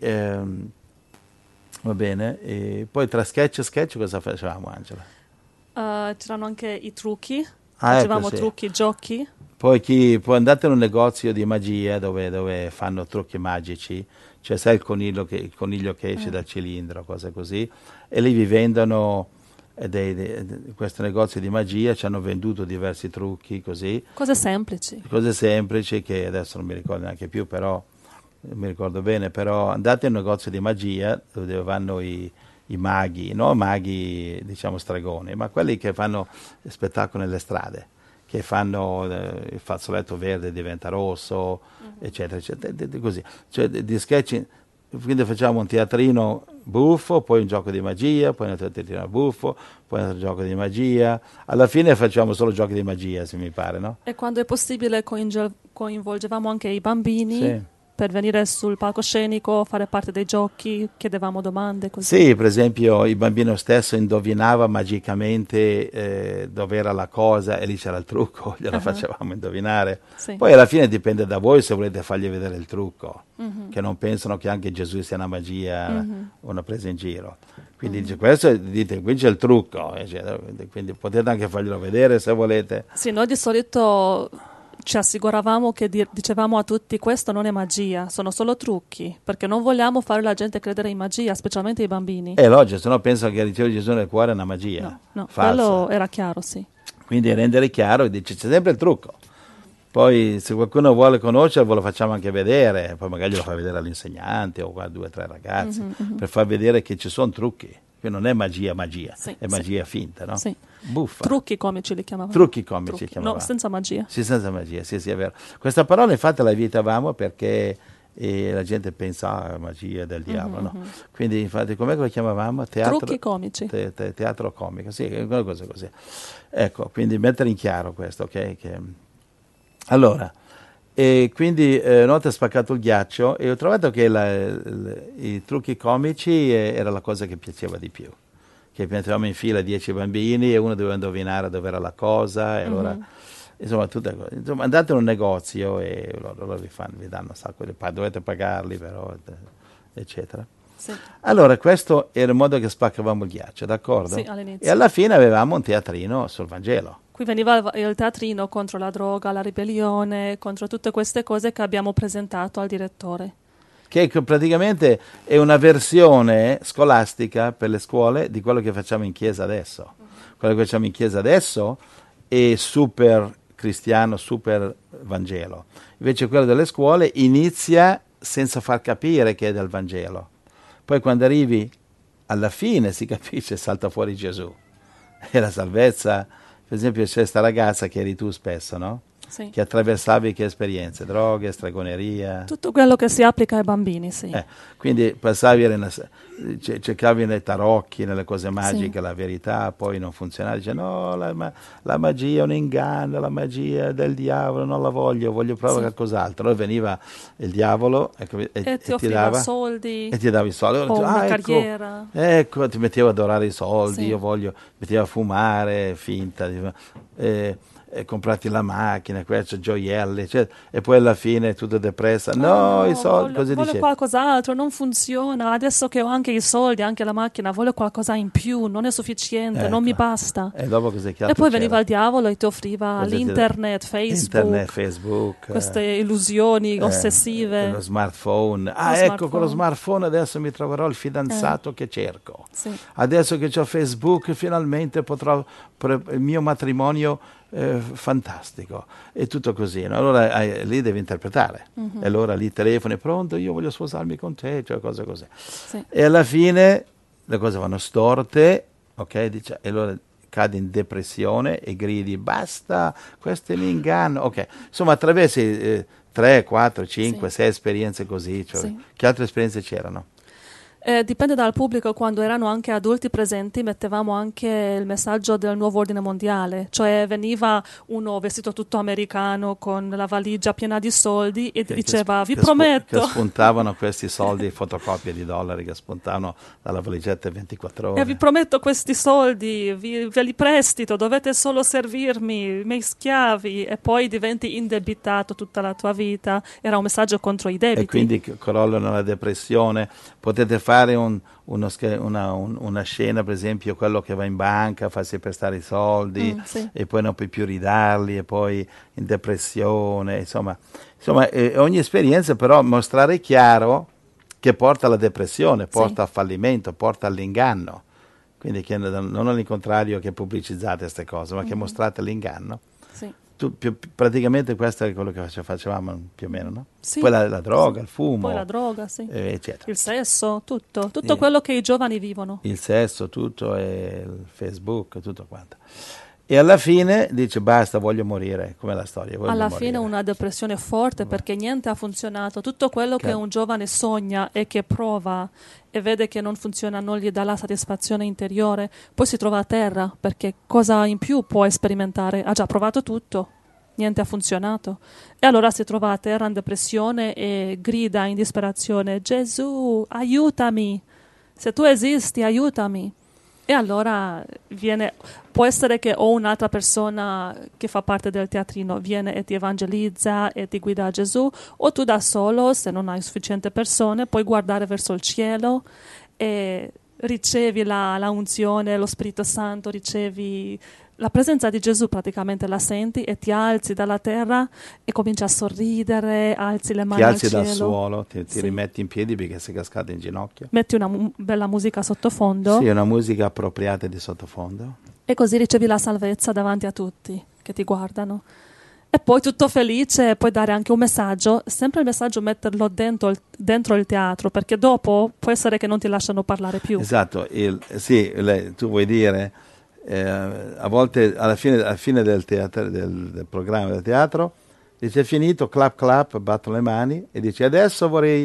va bene, e poi tra sketch e sketch cosa facevamo, Angela? C'erano anche i trucchi, Ah, facevamo ecco, sì. trucchi, giochi. Poi può andare in un negozio di magia dove fanno trucchi magici, cioè sai il coniglio che esce dal cilindro, cose così, e lì vi vendono questo negozio di magia, ci hanno venduto diversi trucchi così, Cose semplici. cose semplici che adesso non mi ricordo neanche più, però mi ricordo bene, però andate in un negozio di magia dove vanno i maghi, non maghi diciamo stregoni, ma quelli che fanno spettacolo nelle strade, che fanno il fazzoletto verde diventa rosso, eccetera, eccetera, così. Cioè di sketch, quindi facciamo un teatrino buffo, poi un gioco di magia, poi un altro teatrino buffo, poi un altro gioco di magia. Alla fine facciamo solo giochi di magia, se mi pare, no? E quando è possibile coinvolgevamo anche i bambini Sì. per venire sul palcoscenico, fare parte dei giochi, chiedevamo domande, così. Sì, per esempio il bambino stesso indovinava magicamente dove era la cosa e lì c'era il trucco, gliela facevamo indovinare. Sì. Poi alla fine dipende da voi se volete fargli vedere il trucco, che non pensano che anche Gesù sia una magia o una presa in giro. Quindi dice questo, dite qui c'è il trucco, eccetera. Quindi potete anche farglielo vedere se volete. Sì, noi di solito ci assicuravamo che dicevamo a tutti questo non è magia, sono solo trucchi, perché non vogliamo fare la gente credere in magia, specialmente i bambini. È logico, se no pensano che ricevere Gesù nel cuore è una magia. No, falsa. quello era chiaro, sì. Quindi rendere chiaro, dice c'è sempre il trucco. Poi se qualcuno vuole conoscerlo lo facciamo anche vedere, poi magari lo fa vedere all'insegnante o a 2 o 3 ragazzi, per far vedere che ci sono trucchi. Quindi non è magia, Sì, è magia finta, no? Sì. Buffa. Trucchi comici li chiamavamo. Trucchi comici chiamavamo. No, senza magia. Sì, senza magia, sì, è vero. Questa parola infatti la evitavamo perché la gente pensa magia del diavolo, no? Quindi infatti com'è che lo chiamavamo? Trucchi comici. Teatro comico, sì, una cosa così. Ecco, quindi mettere in chiaro questo, ok? Allora, e quindi notte ha spaccato il ghiaccio e ho trovato che i trucchi comici era la cosa che piaceva di più. Che mettevamo in fila 10 bambini e uno doveva indovinare dove era la cosa e allora insomma tutte cose. Insomma, andate in un negozio e loro vi danno un sacco di dovete pagarli però eccetera. Sì. Allora questo era il modo che spaccavamo il ghiaccio, d'accordo? Sì, all'inizio. E alla fine avevamo un teatrino sul Vangelo. Qui veniva il teatrino contro la droga, la ribellione, contro tutte queste cose che abbiamo presentato al direttore. Che praticamente è una versione scolastica per le scuole di quello che facciamo in chiesa adesso. Quello che facciamo in chiesa adesso è super cristiano, super Vangelo. Invece quello delle scuole inizia senza far capire che è del Vangelo. Poi quando arrivi alla fine si capisce, salta fuori Gesù. E la salvezza, per esempio c'è questa ragazza che eri tu spesso, no? Sì. Che attraversavi che esperienze, droghe, stregoneria. Tutto quello che si applica ai bambini, sì. Quindi passavi, cercavi nei tarocchi, nelle cose magiche, la verità, poi non funzionava, dice no, la magia è un inganno, la magia è del diavolo, non la voglio provare qualcos'altro. Allora veniva il diavolo e ti offriva soldi e ti dava i soldi. o una carriera. Ecco, ti metteva ad adorare i soldi, Sì. metteva a fumare, finta, comprarti la macchina, questo, gioielli, e poi alla fine tutto depressa. No, i soldi, così voglio dicevi. qualcos'altro, non funziona. Adesso che ho anche i soldi, anche la macchina, voglio qualcosa in più, non è sufficiente, non mi basta. E dopo cos'è che E altro poi c'era? veniva il diavolo e ti offriva Cosa l'internet, Facebook, queste illusioni ossessive. lo smartphone. Con lo smartphone adesso mi troverò il fidanzato che cerco. Sì. Adesso che ho Facebook finalmente potrò il mio matrimonio fantastico, e tutto così, no? Allora lì devi interpretare, e allora lì telefoni, pronto, io voglio sposarmi con te, cioè cose così. Sì. E alla fine le cose vanno storte, ok? Dice, e allora cadi in depressione e gridi basta, questo è l'inganno, ok? Insomma attraversi 3, 4, 5, 6 esperienze così, cioè, Sì. che altre esperienze c'erano? Dipende dal pubblico. Quando erano anche adulti presenti mettevamo anche il messaggio del nuovo ordine mondiale, cioè veniva uno vestito tutto americano con la valigia piena di soldi e diceva vi prometto che spuntavano questi soldi, fotocopie di dollari che spuntavano dalla valigetta 24 ore, e vi prometto questi soldi, ve li prestito, dovete solo servirmi, miei schiavi, e poi diventi indebitato tutta la tua vita. Era un messaggio contro i debiti e quindi crollano la depressione. Potete fare una scena, per esempio, quello che va in banca, farsi prestare i soldi sì. e poi non puoi più ridarli e poi in depressione, insomma ogni esperienza però mostrare chiaro che porta alla depressione, porta al fallimento, porta all'inganno, quindi che non al contrario che pubblicizzate queste cose, ma che mostrate l'inganno. Sì. Praticamente questo è quello che facevamo più o meno, no? Sì. Poi la droga, il fumo, poi la droga, sì. eccetera. Il sesso, tutto quello che i giovani vivono. Il sesso, tutto, e il Facebook, tutto quanto. E alla fine dice basta, voglio morire, come la storia. Alla fine una depressione forte perché niente ha funzionato. Tutto quello che un giovane sogna e che prova e vede che non funziona, non gli dà la soddisfazione interiore, poi si trova a terra perché cosa in più può sperimentare? Ha già provato tutto, niente ha funzionato. E allora si trova a terra in depressione e grida in disperazione: Gesù, aiutami! Se tu esisti, aiutami! E allora può essere che o un'altra persona che fa parte del teatrino viene e ti evangelizza e ti guida a Gesù, o tu da solo, se non hai sufficienti persone, puoi guardare verso il cielo e ricevi la unzione, lo Spirito Santo, ricevi la presenza di Gesù, praticamente la senti e ti alzi dalla terra e cominci a sorridere, alzi le mani al cielo. Ti alzi dal suolo, ti rimetti in piedi perché sei cascato in ginocchio. Metti una bella musica sottofondo. Sì, una musica appropriata di sottofondo. E così ricevi la salvezza davanti a tutti che ti guardano. E poi tutto felice puoi dare anche un messaggio, sempre il messaggio metterlo dentro il teatro, perché dopo può essere che non ti lasciano parlare più. Esatto, tu vuoi dire... a volte alla fine del teatro, del programma del teatro, dice è finito, clap clap, batto le mani e dice adesso vorrei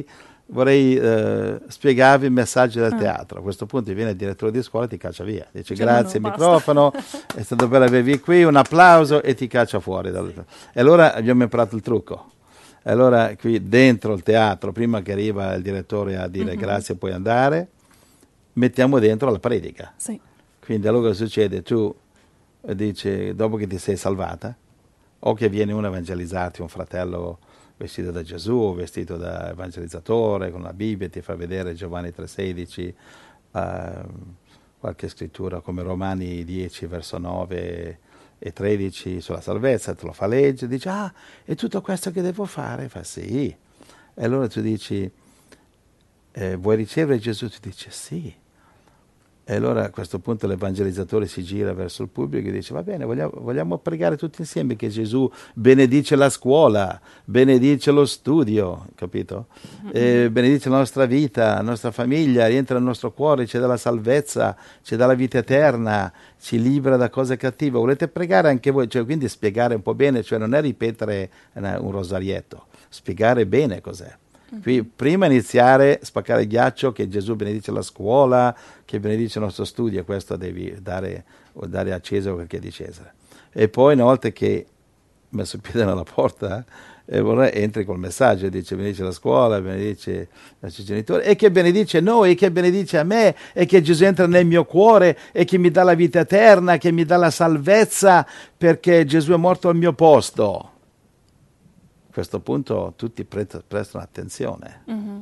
spiegarvi il messaggio del teatro. A questo punto viene il direttore di scuola e ti caccia via, dice grazie microfono, è stato bello avervi qui, un applauso, e ti caccia fuori. E allora abbiamo imparato il trucco. Allora qui dentro il teatro, prima che arriva il direttore a dire grazie puoi andare, mettiamo dentro la predica. Sì. Quindi allora cosa succede? Tu dici, dopo che ti sei salvata, o che viene uno a evangelizzarti, un fratello vestito da Gesù, vestito da evangelizzatore, con la Bibbia, ti fa vedere Giovanni 3,16, qualche scrittura come Romani 10, verso 9 e 13 sulla salvezza, te lo fa leggere, dici, è tutto questo che devo fare? Fa sì. E allora tu dici, vuoi ricevere Gesù? Tu dici sì. E allora a questo punto l'evangelizzatore si gira verso il pubblico e dice va bene, vogliamo pregare tutti insieme che Gesù benedice la scuola, benedice lo studio, capito? Benedice la nostra vita, la nostra famiglia, rientra nel nostro cuore, ci dà la salvezza, ci dà la vita eterna, ci libera da cose cattive. Volete pregare anche voi? Cioè, quindi spiegare un po' bene, cioè non è ripetere un rosarietto, spiegare bene cos'è. Qui, prima iniziare a spaccare il ghiaccio che Gesù benedice la scuola, che benedice il nostro studio, questo devi dare a Cesare quel che è di Cesare. E poi una volta che messo il piede nella porta entri col messaggio, dice benedice la scuola, benedice i nostri genitori, e che benedice noi, e che benedice a me, e che Gesù entra nel mio cuore e che mi dà la vita eterna, che mi dà la salvezza perché Gesù è morto al mio posto. A questo punto tutti prestano attenzione.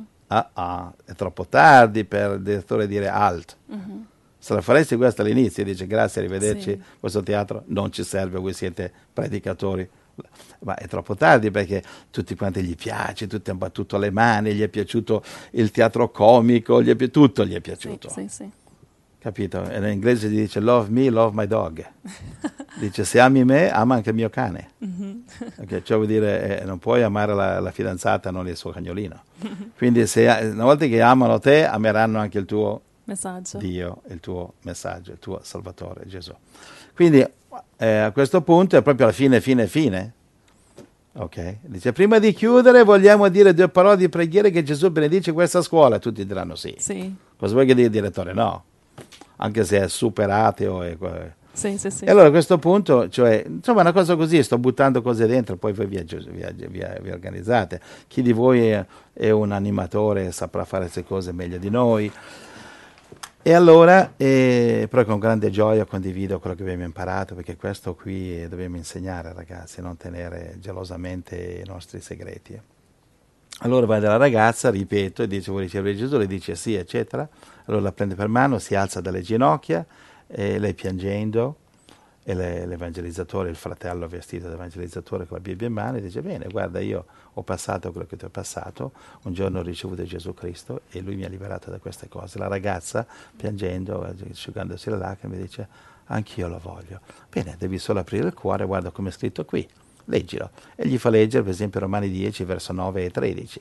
È troppo tardi per il direttore dire alt. Se la faresti questa all'inizio, dice grazie, arrivederci, questo teatro non ci serve, voi siete predicatori. Ma è troppo tardi perché tutti quanti gli piace, tutti hanno battuto le mani, gli è piaciuto il teatro comico, tutto gli è piaciuto. Sì. Capito? E in inglese si dice love me, love my dog. Dice se ami me, ama anche il mio cane. Okay, cioè vuol dire non puoi amare la fidanzata, non il suo cagnolino. Quindi una volta che amano te, ameranno anche il tuo messaggio, Dio, il tuo messaggio, il tuo Salvatore Gesù. Quindi a questo punto è proprio la fine. Ok? Dice prima di chiudere vogliamo dire 2 parole di preghiera che Gesù benedice questa scuola. Tutti diranno sì. Cosa vuoi che dica il direttore? No, anche se è super ateo. Sì, sì, sì. E allora a questo punto, cioè, insomma, una cosa così, sto buttando cose dentro, poi voi vi organizzate. Chi di voi è un animatore, saprà fare queste cose meglio di noi. E allora, però con grande gioia condivido quello che abbiamo imparato, perché questo qui dobbiamo insegnare, ragazzi, non tenere gelosamente i nostri segreti. Allora va dalla ragazza, ripeto, e dice: vuoi ricevere Gesù? Le dice sì, eccetera. Allora la prende per mano, si alza dalle ginocchia, e lei piangendo, e l'evangelizzatore, il fratello vestito da evangelizzatore con la Bibbia in mano, e dice: bene, guarda, io ho passato quello che ti ho passato, un giorno ho ricevuto Gesù Cristo e lui mi ha liberato da queste cose. La ragazza, piangendo, asciugandosi le lacrime, dice: anch'io lo voglio. Bene, devi solo aprire il cuore, guarda come è scritto qui, leggilo. E gli fa leggere, per esempio, Romani 10, verso 9 e 13,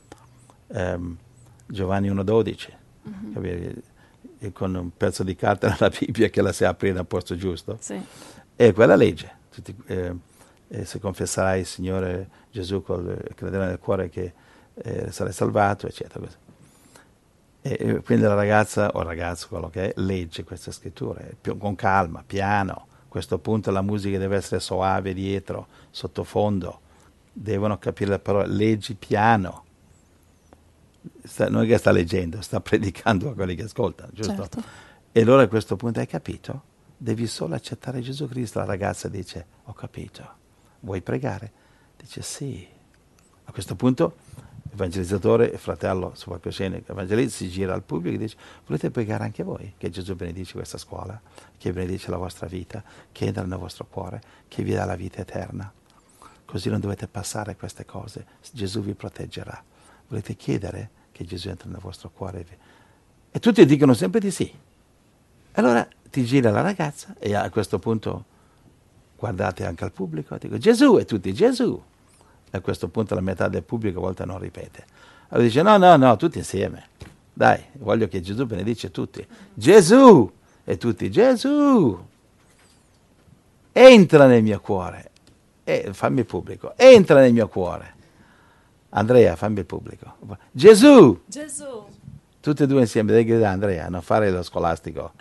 Giovanni 1,12, e con un pezzo di carta nella Bibbia che la si apre nel posto giusto. Sì. E quella legge. Se confesserai il Signore Gesù, crederai nel cuore che sarai salvato, eccetera. E quindi la ragazza, o il ragazzo, quello che è, legge queste scritture con calma, piano. A questo punto la musica deve essere soave dietro, sottofondo. Devono capire le parole. Leggi piano. Non è che sta leggendo, sta predicando a quelli che ascoltano, giusto? Certo. E allora a questo punto: hai capito? Devi solo accettare Gesù Cristo. La ragazza dice: ho capito. Vuoi pregare? Dice sì. A questo punto evangelizzatore, fratello su palcoscenico, evangelista, si gira al pubblico e dice: volete pregare anche voi che Gesù benedice questa scuola, che benedice la vostra vita, che entra nel vostro cuore, che vi dà la vita eterna? Così non dovete passare queste cose, Gesù vi proteggerà. Volete chiedere che Gesù entri nel vostro cuore? E tutti dicono sempre di sì. Allora ti gira la ragazza e a questo punto guardate anche al pubblico, dico Gesù, e tutti Gesù. E a questo punto la metà del pubblico a volte non ripete. Allora dice no, tutti insieme. Dai, voglio che Gesù benedice tutti. Gesù! E tutti Gesù! Entra nel mio cuore. Fammi il pubblico. Entra nel mio cuore. Andrea, fammi il pubblico. Gesù! Gesù! Tutti e due insieme, devi gridare Andrea, non fare lo scolastico.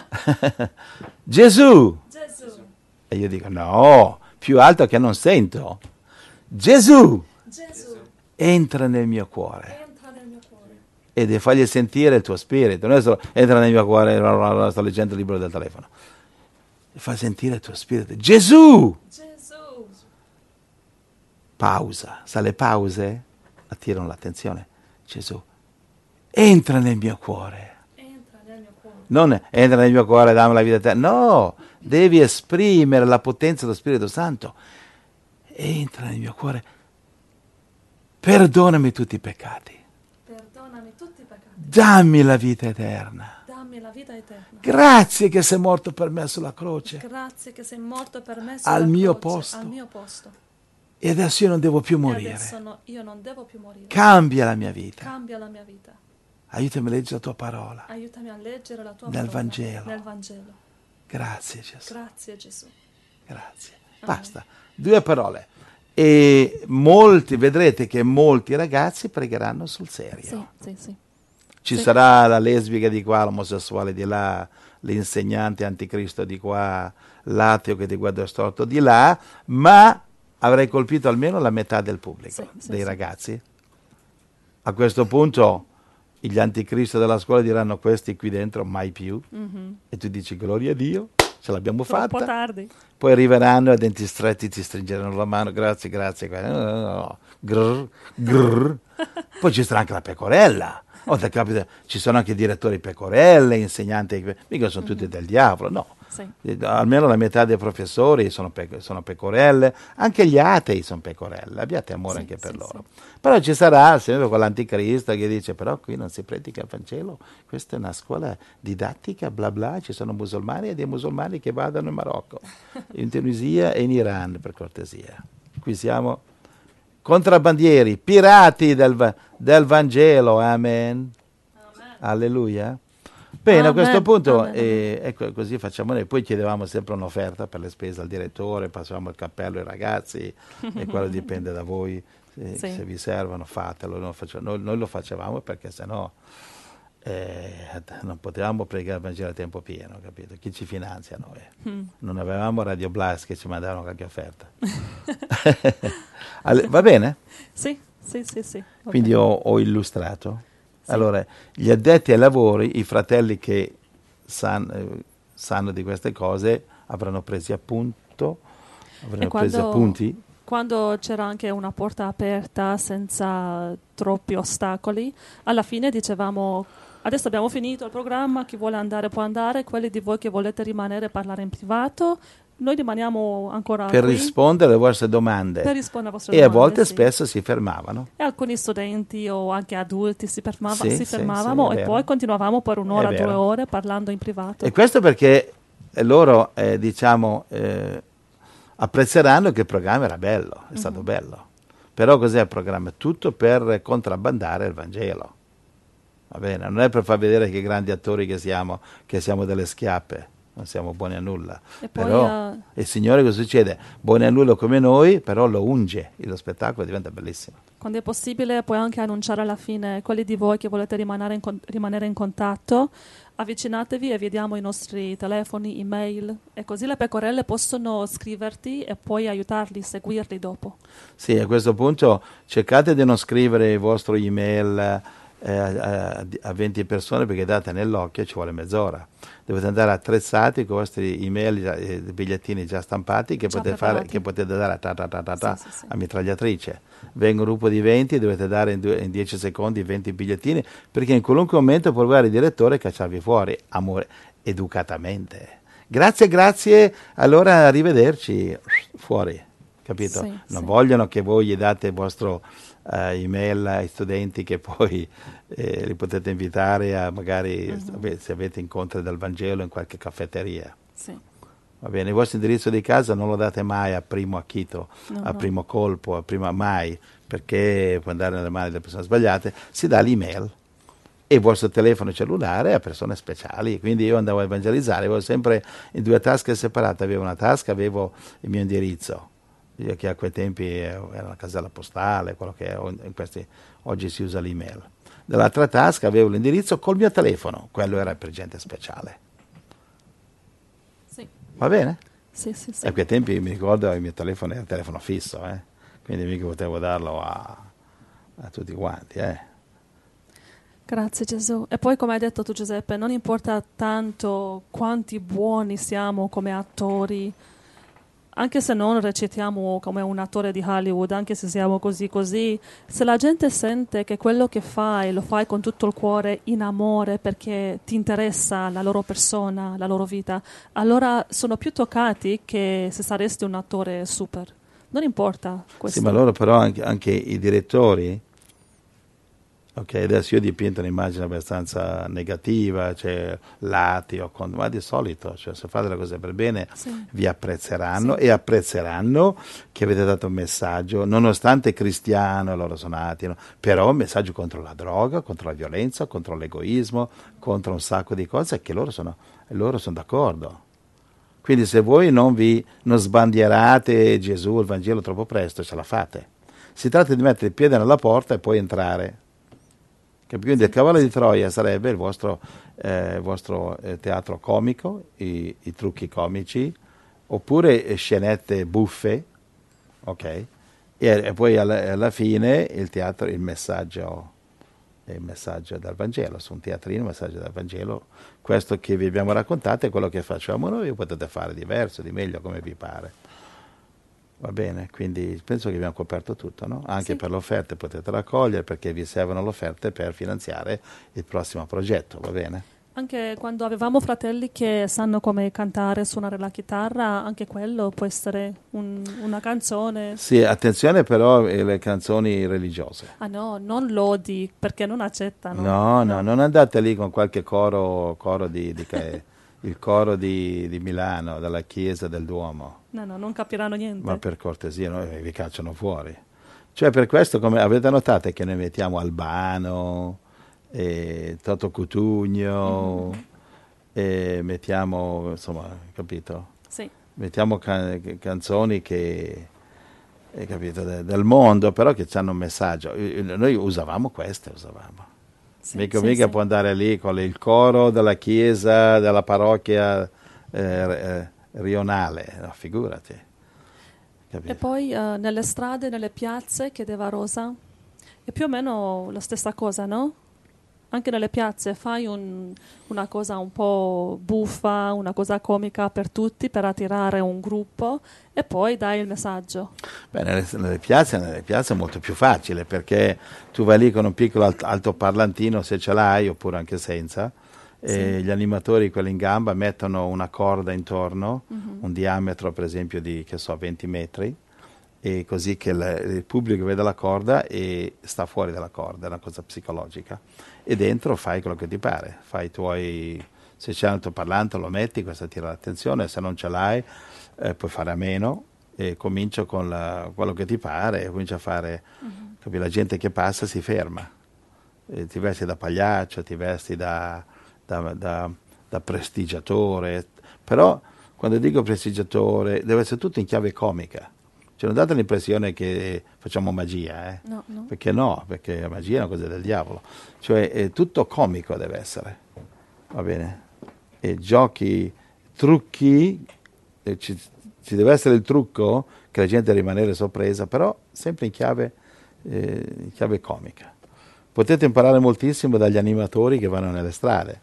Gesù! Gesù! E io dico no, più alto che non sento. Gesù! Gesù! Entra nel mio cuore. Entra nel mio cuore. E devi fargli sentire il tuo spirito. Non è solo entra nel mio cuore, sto leggendo il libro del telefono. Fa sentire il tuo spirito. Gesù! Gesù! Pausa. Sa, le pause attirano l'attenzione. Gesù, entra nel mio cuore. Entra nel mio cuore. Non entra nel mio cuore, dammi la vita eterna. No, devi esprimere la potenza dello Spirito Santo. Entra nel mio cuore. Perdonami tutti i peccati. Perdonami tutti i peccati. Dammi la vita eterna. Dammi la vita eterna. Grazie che sei morto per me sulla croce. Grazie che sei morto per me sulla Al mio croce, posto. al mio posto. E adesso io non devo più E morire. adesso io non devo più morire. Cambia la mia vita. Cambia la mia vita. Aiutami a leggere la tua parola. Aiutami a leggere la tua Nel parola. Vangelo. Nel Vangelo. Grazie Gesù. Grazie Gesù. Grazie. Basta. 2 parole. E vedrete che molti ragazzi pregheranno sul serio. Sì. Ci sarà la lesbica di qua, l'omosessuale di là, l'insegnante anticristo di qua, l'ateo che ti guarda storto di là, ma avrei colpito almeno la metà del pubblico, dei ragazzi. A questo punto gli anticristo della scuola diranno: questi qui dentro mai più. E tu dici: gloria a Dio, ce l'abbiamo fatta. Un po' tardi. Poi arriveranno a denti stretti, ti stringeranno la mano, grazie. Grrr. Poi ci sarà anche la pecorella. Ci sono anche direttori pecorelle, insegnanti, mica sono tutti del diavolo, no. Sì. Almeno la metà dei professori sono pecorelle, anche gli atei sono pecorelle, abbiate amore anche per loro. Però ci sarà sempre quell'anticristo che dice: però qui non si predica il Vangelo, questa è una scuola didattica, bla bla, ci sono musulmani e dei musulmani che vadano in Marocco, in Tunisia e in Iran, per cortesia. Qui siamo contrabbandieri, pirati del Vangelo, amen. Alleluia. Bene, Amen. a questo punto Amen. ecco, così facciamo noi. Poi chiedevamo sempre un'offerta per le spese al direttore, passavamo il cappello ai ragazzi e quello dipende da voi. Se vi servono fatelo. Noi lo facevamo perché sennò non potevamo pregare il Vangelo a tempo pieno, capito? Chi ci finanzia noi? Non avevamo Radio Blast che ci mandavano qualche offerta. Va bene? Sì. Va Quindi bene. ho illustrato. Allora, gli addetti ai lavori, i fratelli che sanno di queste cose, avranno presi appunto, avranno presi appunti. Quando c'era anche una porta aperta senza troppi ostacoli, alla fine dicevamo: adesso abbiamo finito il programma, chi vuole andare può andare, quelli di voi che volete rimanere a parlare in privato, noi rimaniamo ancora Per qui rispondere alle vostre domande. per rispondere alle vostre E a domande, volte sì. spesso si fermavano. E alcuni studenti o anche adulti si Sì, sì, fermavamo sì, è e vero. poi continuavamo per un'ora, È vero. 2 ore parlando in privato. E questo perché loro, apprezzeranno che il programma era bello, è stato bello. Però cos'è il programma? Tutto per contrabbandare il Vangelo. Va bene? Non è per far vedere che grandi attori che siamo delle schiappe, non siamo buoni a nulla. E poi, Però il Signore cosa succede? Buoni a nulla come noi, però lo unge e lo spettacolo diventa bellissimo. quando è possibile, puoi anche annunciare alla fine: quelli di voi che volete rimanere in contatto, avvicinatevi e vediamo i nostri telefoni, email, e così le pecorelle possono scriverti e puoi aiutarli, seguirli dopo. Sì, a questo punto cercate di non scrivere il vostro email a 20 persone, perché date nell'occhio, ci vuole mezz'ora. Dovete andare attrezzati con i vostri email, bigliettini già stampati che Già potete preparati. che potete dare a Sì. a mitragliatrice. Venga un gruppo di 20, dovete dare in 10 secondi 20 bigliettini, perché in qualunque momento può arrivare il direttore e cacciarvi fuori, amore, educatamente. Grazie, allora arrivederci, fuori, capito? Sì, Non sì. vogliono che voi gli date il vostro email ai studenti, che poi li potete invitare a magari se avete incontri del Vangelo in qualche caffetteria. Sì. Va bene, il vostro indirizzo di casa non lo date mai a primo acchito, No. primo colpo, a prima mai, perché può andare nelle mani delle persone sbagliate. Si dà l'email e il vostro telefono cellulare a persone speciali. Quindi io andavo a evangelizzare, avevo sempre in 2 tasche separate, avevo una tasca, avevo il mio indirizzo, che a quei tempi era una casella postale, quello che è, oggi si usa l'email. Dall'altra tasca avevo l'indirizzo col mio telefono, quello era per gente speciale. Sì. Va bene? Sì. A quei tempi mi ricordo il mio telefono era il telefono fisso, quindi mica potevo darlo a tutti quanti. Grazie Gesù. E poi, come hai detto tu, Giuseppe, non importa tanto quanti buoni siamo come attori, anche se non recitiamo come un attore di Hollywood, anche se siamo così, se la gente sente che quello che fai lo fai con tutto il cuore, in amore, perché ti interessa la loro persona, la loro vita, allora sono più toccati che se saresti un attore super. Non importa questo. Sì, ma loro però anche i direttori, ok, adesso io dipinto un'immagine abbastanza negativa, cioè lati o ma di solito, cioè se fate le cose per bene vi apprezzeranno e apprezzeranno che avete dato un messaggio, nonostante cristiano loro sono atei, però un messaggio contro la droga, contro la violenza, contro l'egoismo, contro un sacco di cose che loro sono d'accordo. Quindi se voi non sbandierate Gesù, il Vangelo troppo presto, ce la fate. Si tratta di mettere il piede nella porta e poi entrare. Quindi il cavallo di Troia sarebbe il vostro teatro comico, i trucchi comici, oppure scenette buffe, ok? E poi alla fine il messaggio del Vangelo, su un teatrino, il messaggio del Vangelo. Questo che vi abbiamo raccontato è quello che facciamo noi, potete fare diverso, di meglio, come vi pare. Va bene, quindi penso che abbiamo coperto tutto, no? Anche per le offerte potete raccogliere, perché vi servono le offerte per finanziare il prossimo progetto, va bene? Anche quando avevamo fratelli che sanno come cantare, suonare la chitarra, anche quello può essere una canzone. Sì, attenzione però le canzoni religiose. Ah no, non lodi, perché non accettano. No, non andate lì con qualche coro il coro di Milano, della chiesa del Duomo. No, non capiranno niente. Ma per cortesia, vi cacciano fuori. Cioè, per questo, come avete notato, che noi mettiamo Albano, Toto Cutugno, e mettiamo, insomma, capito? Sì. Mettiamo canzoni che, capito, del mondo, però che hanno un messaggio. Noi usavamo queste, mica può andare lì con il coro della chiesa, della parrocchia rionale, no, figurati. Capito? E poi nelle strade, nelle piazze, chiedeva Rosa, è più o meno la stessa cosa, no? Anche nelle piazze fai una cosa un po' buffa, una cosa comica per tutti, per attirare un gruppo e poi dai il messaggio. Beh, nelle piazze è molto più facile, perché tu vai lì con un piccolo altoparlantino, se ce l'hai, oppure anche senza, e gli animatori, quelli in gamba, mettono una corda intorno, un diametro per esempio di, 20 metri, e così che il pubblico vede la corda e sta fuori dalla corda, è una cosa psicologica. E dentro fai quello che ti pare, fai i tuoi, se c'è un altoparlante lo metti, questo attira l'attenzione, se non ce l'hai puoi fare a meno e comincia con quello che ti pare, comincia a fare, capi, la gente che passa si ferma, ti vesti da pagliaccio, ti vesti da prestigiatore, però quando dico prestigiatore deve essere tutto in chiave comica. Cioè, non date l'impressione che facciamo magia, No. Perché no, perché la magia è una cosa del diavolo. Cioè, tutto comico deve essere, va bene? E giochi, trucchi, ci deve essere il trucco che la gente deve rimanere sorpresa, però sempre in chiave comica. Potete imparare moltissimo dagli animatori che vanno nelle strade.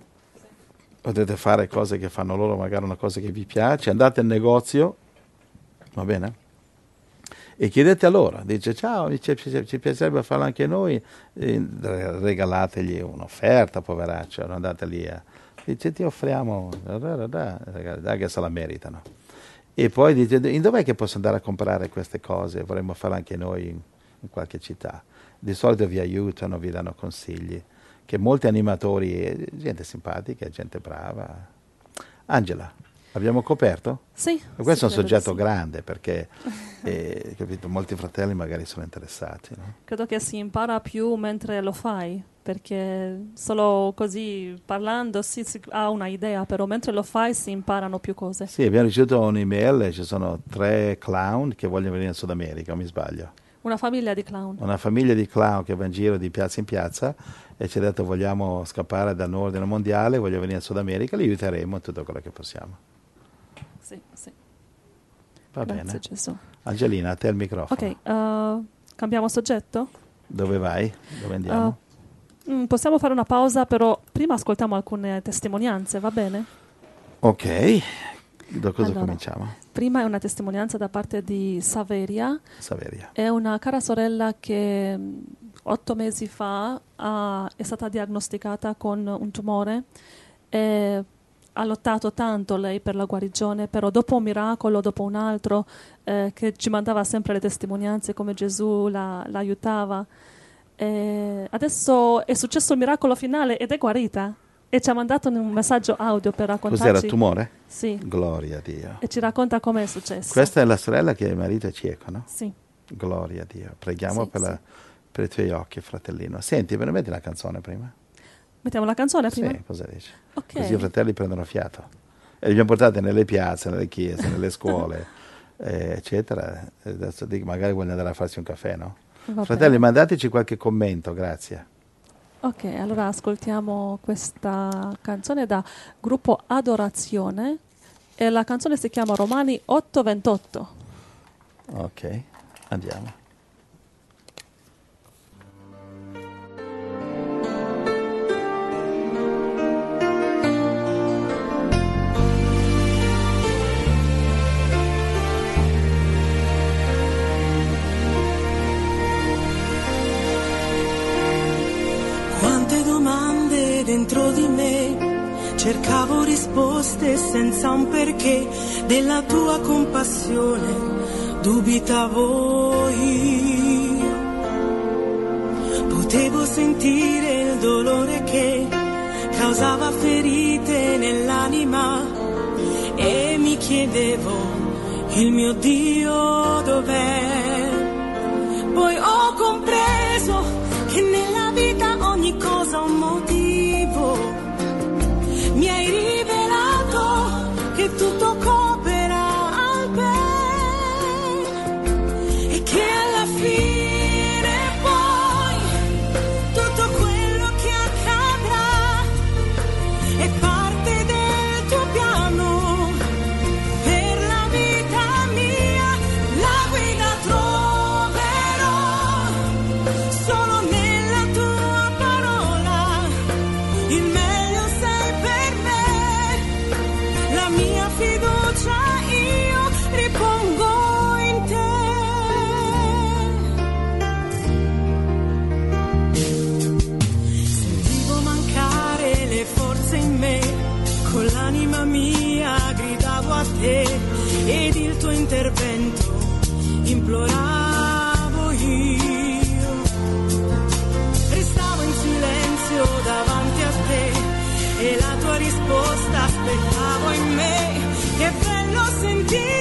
Potete fare cose che fanno loro, magari una cosa che vi piace, andate al negozio, va bene? E chiedete a loro, dice ciao, ci piacerebbe farlo anche noi, regalategli un'offerta, poveraccio, non andate lì dice ti offriamo, dai che se la meritano. E poi dice dov'è che posso andare a comprare queste cose, vorremmo farlo anche noi in qualche città. Di solito vi aiutano, vi danno consigli, che molti animatori, gente simpatica, gente brava. Angela, abbiamo coperto? Sì. Questo è un soggetto sì. grande, perché capito, molti fratelli magari sono interessati. No? Credo che si impara più mentre lo fai, perché solo così parlando si ha una idea, però mentre lo fai si imparano più cose. Sì, abbiamo ricevuto un'email, ci sono 3 clown che vogliono venire in Sud America, o mi sbaglio? Una famiglia di clown. Una famiglia di clown che va in giro di piazza in piazza e ci ha detto vogliamo scappare dall'ordine mondiale, voglio venire in Sud America, li aiuteremo in tutto quello che possiamo. Sì. Va Grazie bene. Gesù. Angelina, a te il microfono. Ok, cambiamo soggetto? Dove vai? Dove andiamo? Possiamo fare una pausa, però prima ascoltiamo alcune testimonianze, va bene? Ok, da cosa Allora, cominciamo? Prima è una testimonianza da parte di Saveria. È una cara sorella che 8 mesi fa è stata diagnosticata con un tumore e ha lottato tanto lei per la guarigione, però dopo un miracolo, dopo un altro, che ci mandava sempre le testimonianze come Gesù la aiutava. Adesso è successo il miracolo finale ed è guarita. E ci ha mandato un messaggio audio per raccontarci. Cos'era, tumore? Sì. Gloria a Dio. E ci racconta come è successo. Questa è la sorella che il marito è cieco, no? Sì. Gloria a Dio. Preghiamo Sì, per i tuoi occhi, fratellino. Senti, me ne metti la canzone prima? Mettiamo la canzone prima? Sì, cosa dici? Ok. Così i fratelli prendono fiato. E li abbiamo portati nelle piazze, nelle chiese, nelle scuole, eccetera. E adesso magari vogliono andare a farsi un caffè, no? Va Fratelli, bene. mandateci qualche commento, grazie. Ok, allora ascoltiamo questa canzone da gruppo Adorazione e la canzone si chiama Romani 8:28. Ok, andiamo. Quante domande dentro di me, cercavo risposte senza un perché, della tua compassione dubitavo io. Potevo sentire il dolore che causava ferite nell'anima e mi chiedevo, il mio Dio dov'è? Poi ho compreso che nella vita ogni cosa ha un motivo. Mi hai rivelato che tutto coopera al bene e che alla fine poi tutto quello che ed il tuo intervento imploravo io. Restavo in silenzio davanti a te e la tua risposta aspettavo in me. Che bello sentire